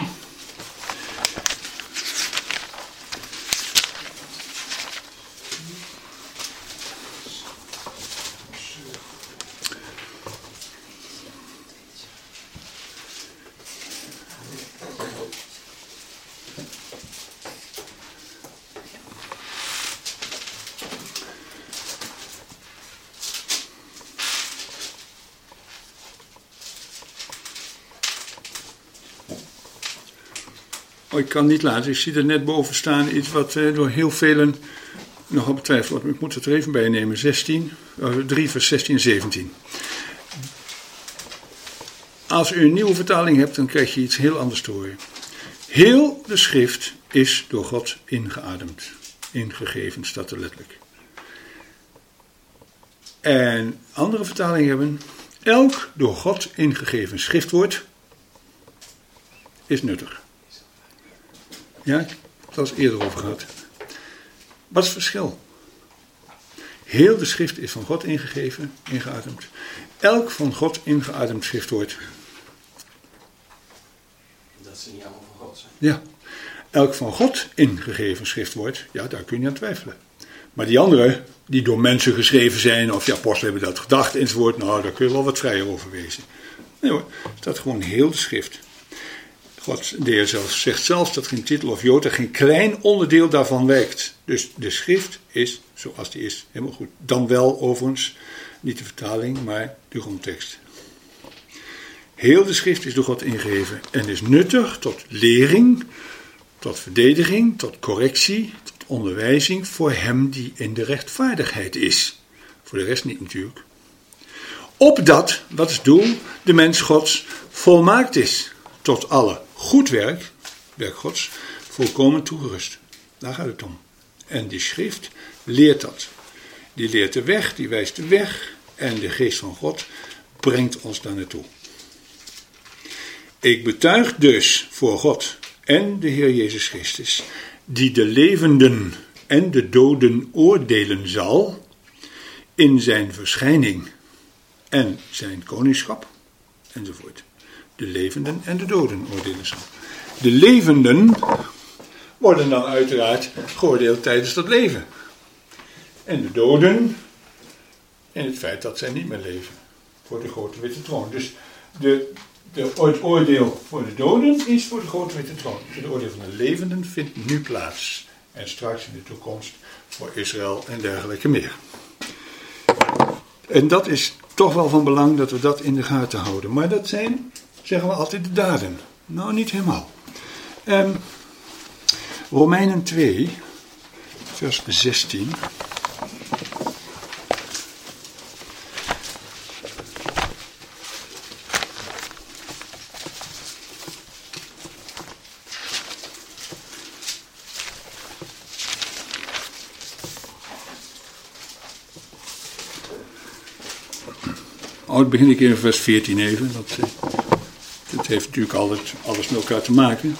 Oh, ik kan niet laten, ik zie er net boven staan iets wat eh, door heel velen nogal betwijfeld wordt. Ik moet het er even bij nemen. zestien, drie vers zestien en zeventien. Als u een nieuwe vertaling hebt, dan krijg je iets heel anders te horen. Heel de schrift is door God ingeademd. Ingegeven staat er letterlijk. En andere vertalingen hebben: elk door God ingegeven schriftwoord is nuttig. Ja, ik heb het al eens eerder over gehad. Wat is het verschil? Heel de schrift is van God ingegeven, ingeademd. Elk van God ingeademd schriftwoord. Dat ze niet allemaal van God zijn. Ja, elk van God ingegeven schriftwoord, ja, daar kun je aan twijfelen. Maar die andere, die door mensen geschreven zijn, of de apostelen hebben dat gedacht enzovoort, nou, daar kun je wel wat vrijer over wezen. Nee hoor, het staat gewoon heel de schrift. God de Heer zelf zegt zelfs dat geen titel of jota, geen klein onderdeel daarvan wijkt. Dus de schrift is zoals die is, helemaal goed. Dan wel overigens, niet de vertaling, maar de grondtekst. Heel de schrift is door God ingegeven en is nuttig tot lering, tot verdediging, tot correctie, tot onderwijzing voor hem die in de rechtvaardigheid is. Voor de rest niet natuurlijk. Opdat, wat is het doel, de mens Gods volmaakt is. Tot alle goed werk, werk Gods, volkomen toegerust. Daar gaat het om. En die schrift leert dat. Die leert de weg, die wijst de weg. En de geest van God brengt ons daar naartoe. Ik betuig dus voor God en de Heer Jezus Christus, die de levenden en de doden oordelen zal in zijn verschijning en zijn koningschap, enzovoort. De levenden en de doden oordelen zal. De levenden worden dan uiteraard geoordeeld tijdens dat leven. En de doden in het feit dat zij niet meer leven. Voor de grote witte troon. Dus de, de, het oordeel voor de doden is voor de grote witte troon. Het oordeel van de levenden vindt nu plaats. En straks in de toekomst voor Israël en dergelijke meer. En dat is toch wel van belang dat we dat in de gaten houden. Maar dat zijn, zeggen we altijd, de daden. Nou, niet helemaal. Um, Romeinen twee, vers zestien. Oh, dan begin ik in vers veertien even. Dat, dat heeft natuurlijk altijd alles met elkaar te maken.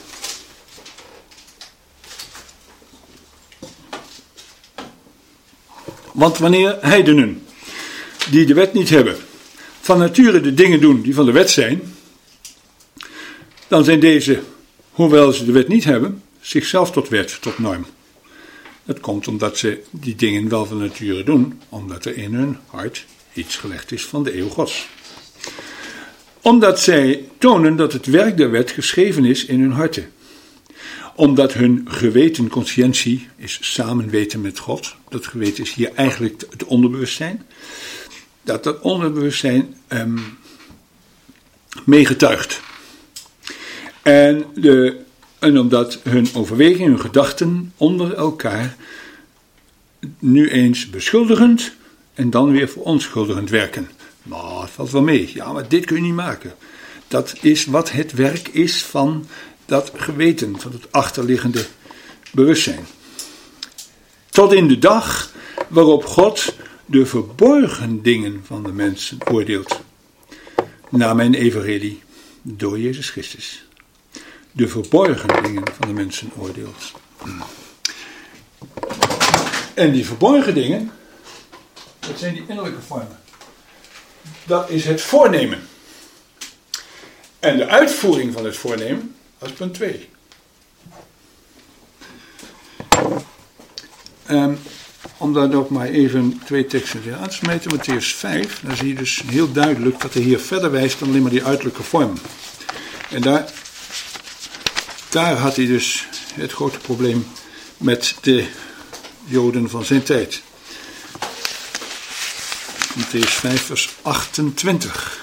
Want wanneer heidenen, die de wet niet hebben, van nature de dingen doen die van de wet zijn, dan zijn deze, hoewel ze de wet niet hebben, zichzelf tot wet, tot norm. Dat komt omdat ze die dingen wel van nature doen, omdat er in hun hart iets gelegd is van de eeuw Gods. Omdat zij tonen dat het werk der wet geschreven is in hun harten. Omdat hun geweten conscientie is samenweten met God. Dat geweten is hier eigenlijk het onderbewustzijn. Dat dat onderbewustzijn um, meegetuigt. En, de, en omdat hun overwegingen, hun gedachten onder elkaar nu eens beschuldigend en dan weer verontschuldigend werken. Nou, het valt wel mee. Ja, maar dit kun je niet maken. Dat is wat het werk is van dat geweten, van het achterliggende bewustzijn. Tot in de dag waarop God de verborgen dingen van de mensen oordeelt. Na mijn evangelie door Jezus Christus. De verborgen dingen van de mensen oordeelt. En die verborgen dingen, Dat zijn die innerlijke vormen. Dat is het voornemen. En de uitvoering van het voornemen, dat is punt twee. Um, om daar nog maar even twee teksten weer aan te smijten. Mattheüs vijf, daar zie je dus heel duidelijk dat hij hier verder wijst dan alleen maar die uiterlijke vorm. En daar, daar had hij dus het grote probleem met de Joden van zijn tijd. Mattheüs vijf, vers achtentwintig.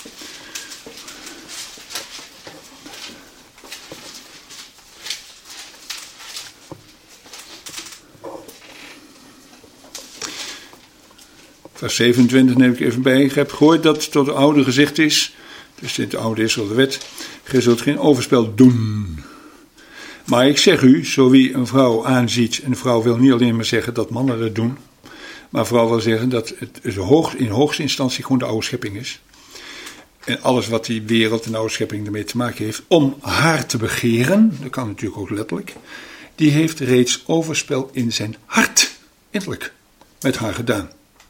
Vers zevenentwintig neem ik even bij. Ik heb gehoord dat tot de oude gezegd is, dus in de oude Israël de wet, gij zult geen overspel doen. Maar ik zeg u, zo wie een vrouw aanziet, en een vrouw wil niet alleen maar zeggen dat mannen dat doen, maar vooral wil zeggen dat het in hoogste instantie gewoon de oude schepping is. En alles wat die wereld en de oude schepping ermee te maken heeft, om haar te begeren, dat kan natuurlijk ook letterlijk, die heeft reeds overspel in zijn hart, innerlijk, met haar gedaan.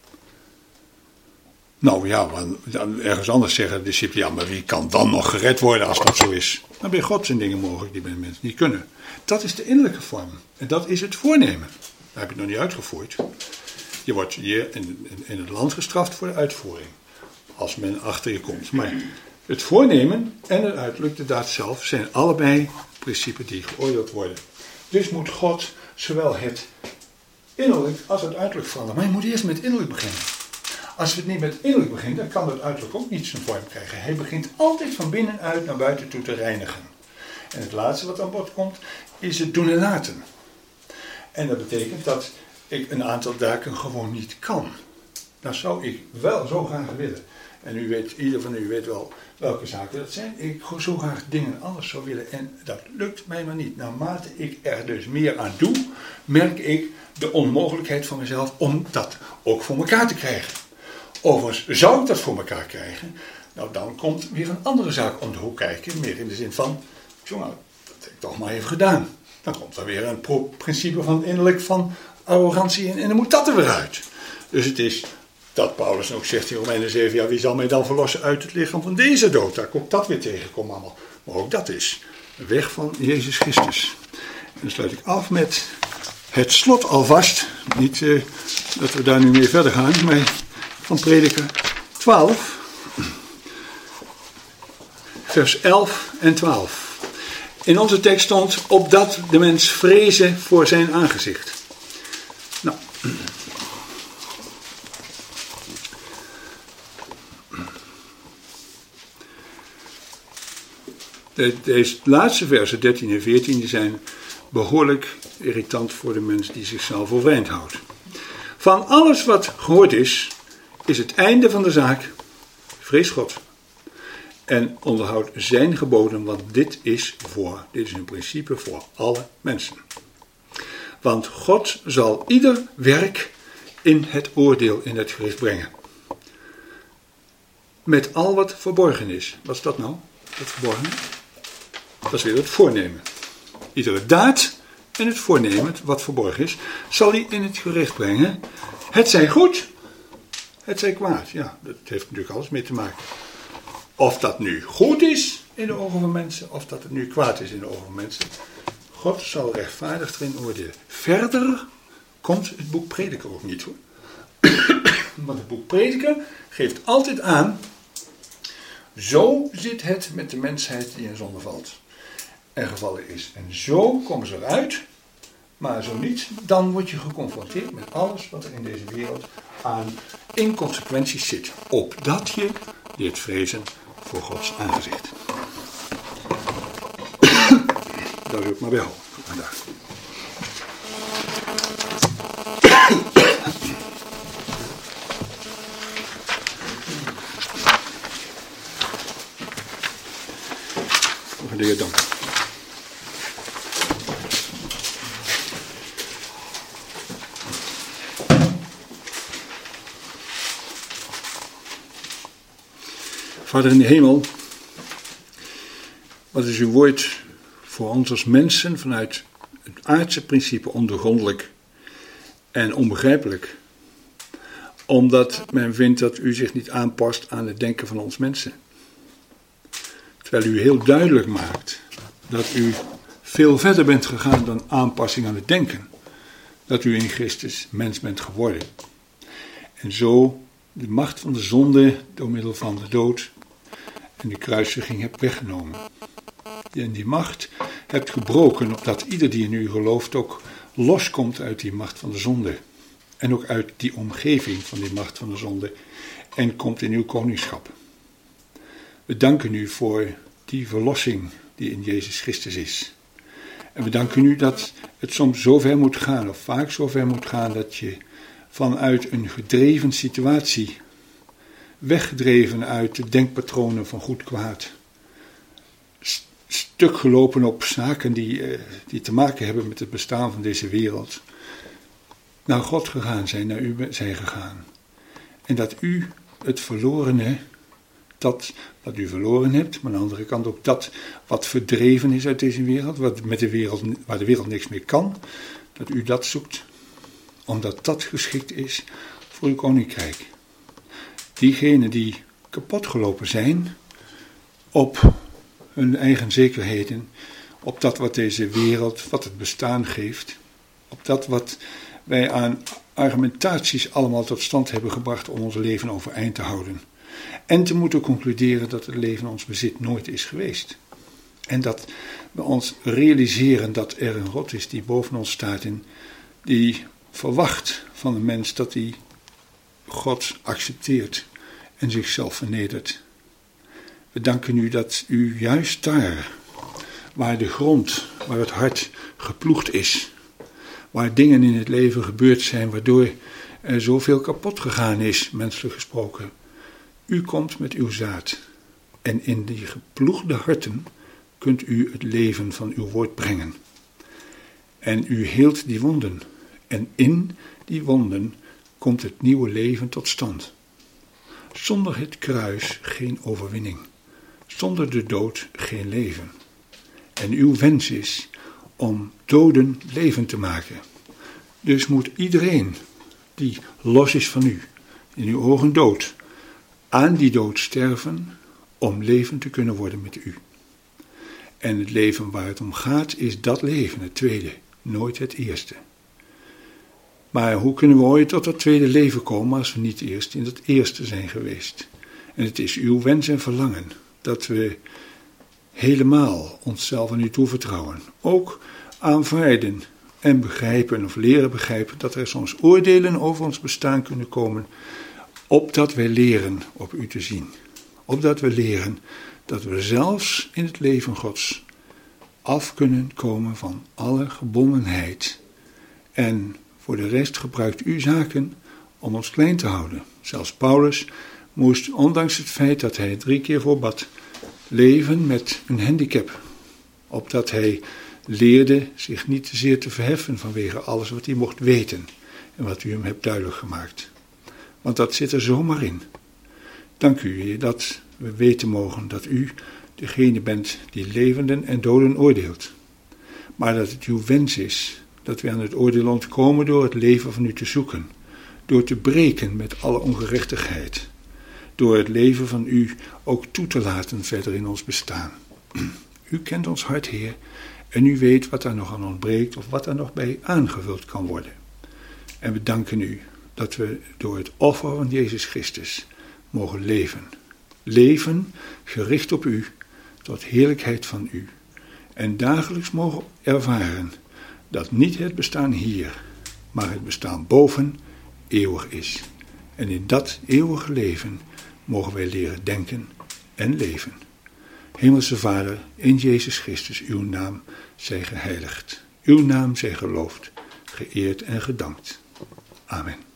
Nou ja, dan ergens anders zeggen de discipelen, ja, maar wie kan dan nog gered worden als dat zo is? Dan bij God zijn dingen mogelijk die bij mensen niet kunnen. Dat is de innerlijke vorm. En dat is het voornemen. Daar heb je het nog niet uitgevoerd. Je wordt hier in, in, in het land gestraft voor de uitvoering. Als men achter je komt. Maar het voornemen en het uiterlijk, de daad zelf, zijn allebei principes die geoordeeld worden. Dus moet God zowel het innerlijk als het uiterlijk veranderen. Maar je moet eerst met het innerlijk beginnen. Als we het niet met innerlijk beginnen, dan kan het uiterlijk ook niet zijn vorm krijgen. Hij begint altijd van binnenuit naar buiten toe te reinigen. En het laatste wat aan bod komt, is het doen en laten. En dat betekent dat ik een aantal zaken gewoon niet kan. Dat zou ik wel zo graag willen. En u weet, ieder van u weet wel welke zaken dat zijn. Ik zo graag dingen anders zou willen. En dat lukt mij maar niet. Naarmate ik er dus meer aan doe, merk ik de onmogelijkheid van mezelf om dat ook voor elkaar te krijgen. Overigens, zou ik dat voor elkaar krijgen, nou dan komt weer een andere zaak om de hoek kijken. Meer in de zin van, jongen, dat heb ik toch maar even gedaan. Dan komt er weer een pro- principe van innerlijk van arrogantie in en dan moet dat er weer uit. Dus het is dat Paulus ook zegt in Romeinen zeven, ja, wie zal mij dan verlossen uit het lichaam van deze dood? Daar komt dat weer tegenkomen allemaal. Maar ook dat is de weg van Jezus Christus. En dan sluit ik af met het slot alvast. Niet uh, dat we daar nu mee verder gaan, maar van Prediker twaalf, vers elf en twaalf. In onze tekst stond, opdat de mens vrezen voor zijn aangezicht. Nou, de, deze laatste versen, dertien en veertien, die zijn behoorlijk irritant voor de mens die zichzelf overeind houdt. Van alles wat gehoord is, is het einde van de zaak, vrees God. En onderhoud zijn geboden, want dit is voor, dit is een principe voor alle mensen. Want God zal ieder werk in het oordeel, in het gericht brengen. Met al wat verborgen is. Wat is dat nou? Het verborgen? Dat is weer het voornemen. Iedere daad en het voornemen, wat verborgen is, zal hij in het gericht brengen. Het zij goed, het zij kwaad. Ja, dat heeft natuurlijk alles mee te maken. Of dat nu goed is in de ogen van mensen, of dat het nu kwaad is in de ogen van mensen. God zal rechtvaardig erin oordelen. Verder komt het boek Prediker ook niet hoor. Want het boek Prediker geeft altijd aan, zo zit het met de mensheid die in zonde valt en gevallen is. En zo komen ze eruit, maar zo niet, dan word je geconfronteerd met alles wat er in deze wereld aan inconsequenties zit. Opdat je leert vrezen voor Gods aangezicht. Daar wil ik maar bij houden voor vandaag. De Heer dank. Vader in de hemel, wat is uw woord voor ons als mensen vanuit het aardse principe ondoorgrondelijk en onbegrijpelijk. omdat men vindt dat u zich niet aanpast aan het denken van ons mensen. Terwijl u heel duidelijk maakt dat u veel verder bent gegaan dan aanpassing aan het denken. Dat u in Christus mens bent geworden. En zo de macht van de zonde door middel van de dood en de kruisiging hebt weggenomen. En die macht hebt gebroken, opdat ieder die in u gelooft ook loskomt uit die macht van de zonde. En ook uit die omgeving van die macht van de zonde. En komt in uw koningschap. We danken u voor die verlossing die in Jezus Christus is. En we danken u dat het soms zo ver moet gaan, of vaak zo ver moet gaan, dat je vanuit een gedreven situatie, weggedreven uit de denkpatronen van goed kwaad, stuk gelopen op zaken die, die te maken hebben met het bestaan van deze wereld, naar God gegaan zijn, naar u zijn gegaan. En dat u het verlorene, dat wat u verloren hebt, maar aan de andere kant ook dat wat verdreven is uit deze wereld, wat met de wereld, waar de wereld niks meer kan, dat u dat zoekt, omdat dat geschikt is voor uw koninkrijk. Diegenen die kapot gelopen zijn op hun eigen zekerheden, op dat wat deze wereld, wat het bestaan geeft, op dat wat wij aan argumentaties allemaal tot stand hebben gebracht om ons leven overeind te houden. En te moeten concluderen dat het leven ons bezit nooit is geweest. En dat we ons realiseren dat er een God is die boven ons staat en die verwacht van een mens dat hij God accepteert en zichzelf vernedert. We danken u dat u juist daar, waar de grond, waar het hart geploegd is, waar dingen in het leven gebeurd zijn waardoor er zoveel kapot gegaan is, menselijk gesproken, u komt met uw zaad en in die geploegde harten kunt u het leven van uw woord brengen. En u heelt die wonden en in die wonden komt het nieuwe leven tot stand. Zonder het kruis geen overwinning, zonder de dood geen leven. En uw wens is om doden levend te maken. Dus moet iedereen die los is van u, in uw ogen dood, aan die dood sterven om levend te kunnen worden met u. En het leven waar het om gaat is dat leven, het tweede, nooit het eerste. Maar hoe kunnen we ooit tot dat tweede leven komen als we niet eerst in het eerste zijn geweest? En het is uw wens en verlangen dat we helemaal onszelf aan u toevertrouwen. Ook aanvaarden en begrijpen of leren begrijpen dat er soms oordelen over ons bestaan kunnen komen, opdat wij leren op u te zien. Opdat we leren dat we zelfs in het leven Gods af kunnen komen van alle gebondenheid. En voor de rest gebruikt u zaken om ons klein te houden. Zelfs Paulus moest, ondanks het feit dat hij drie keer voorbad, leven met een handicap. Opdat hij leerde zich niet te zeer te verheffen vanwege alles wat hij mocht weten en wat u hem hebt duidelijk gemaakt. Want dat zit er zomaar in. Dank u, Heer, dat we weten mogen dat u degene bent die levenden en doden oordeelt. Maar dat het uw wens is dat we aan het oordeel ontkomen door het leven van u te zoeken. Door te breken met alle ongerechtigheid. Door het leven van u ook toe te laten verder in ons bestaan. U kent ons hart, Heer, en u weet wat daar nog aan ontbreekt of wat er nog bij aangevuld kan worden. En we danken u dat we door het offer van Jezus Christus mogen leven. Leven gericht op u, tot heerlijkheid van u. En dagelijks mogen ervaren dat niet het bestaan hier, maar het bestaan boven eeuwig is. En in dat eeuwige leven mogen wij leren denken en leven. Hemelse Vader, in Jezus Christus, uw naam zij geheiligd. Uw naam zij geloofd, geëerd en gedankt. Amen.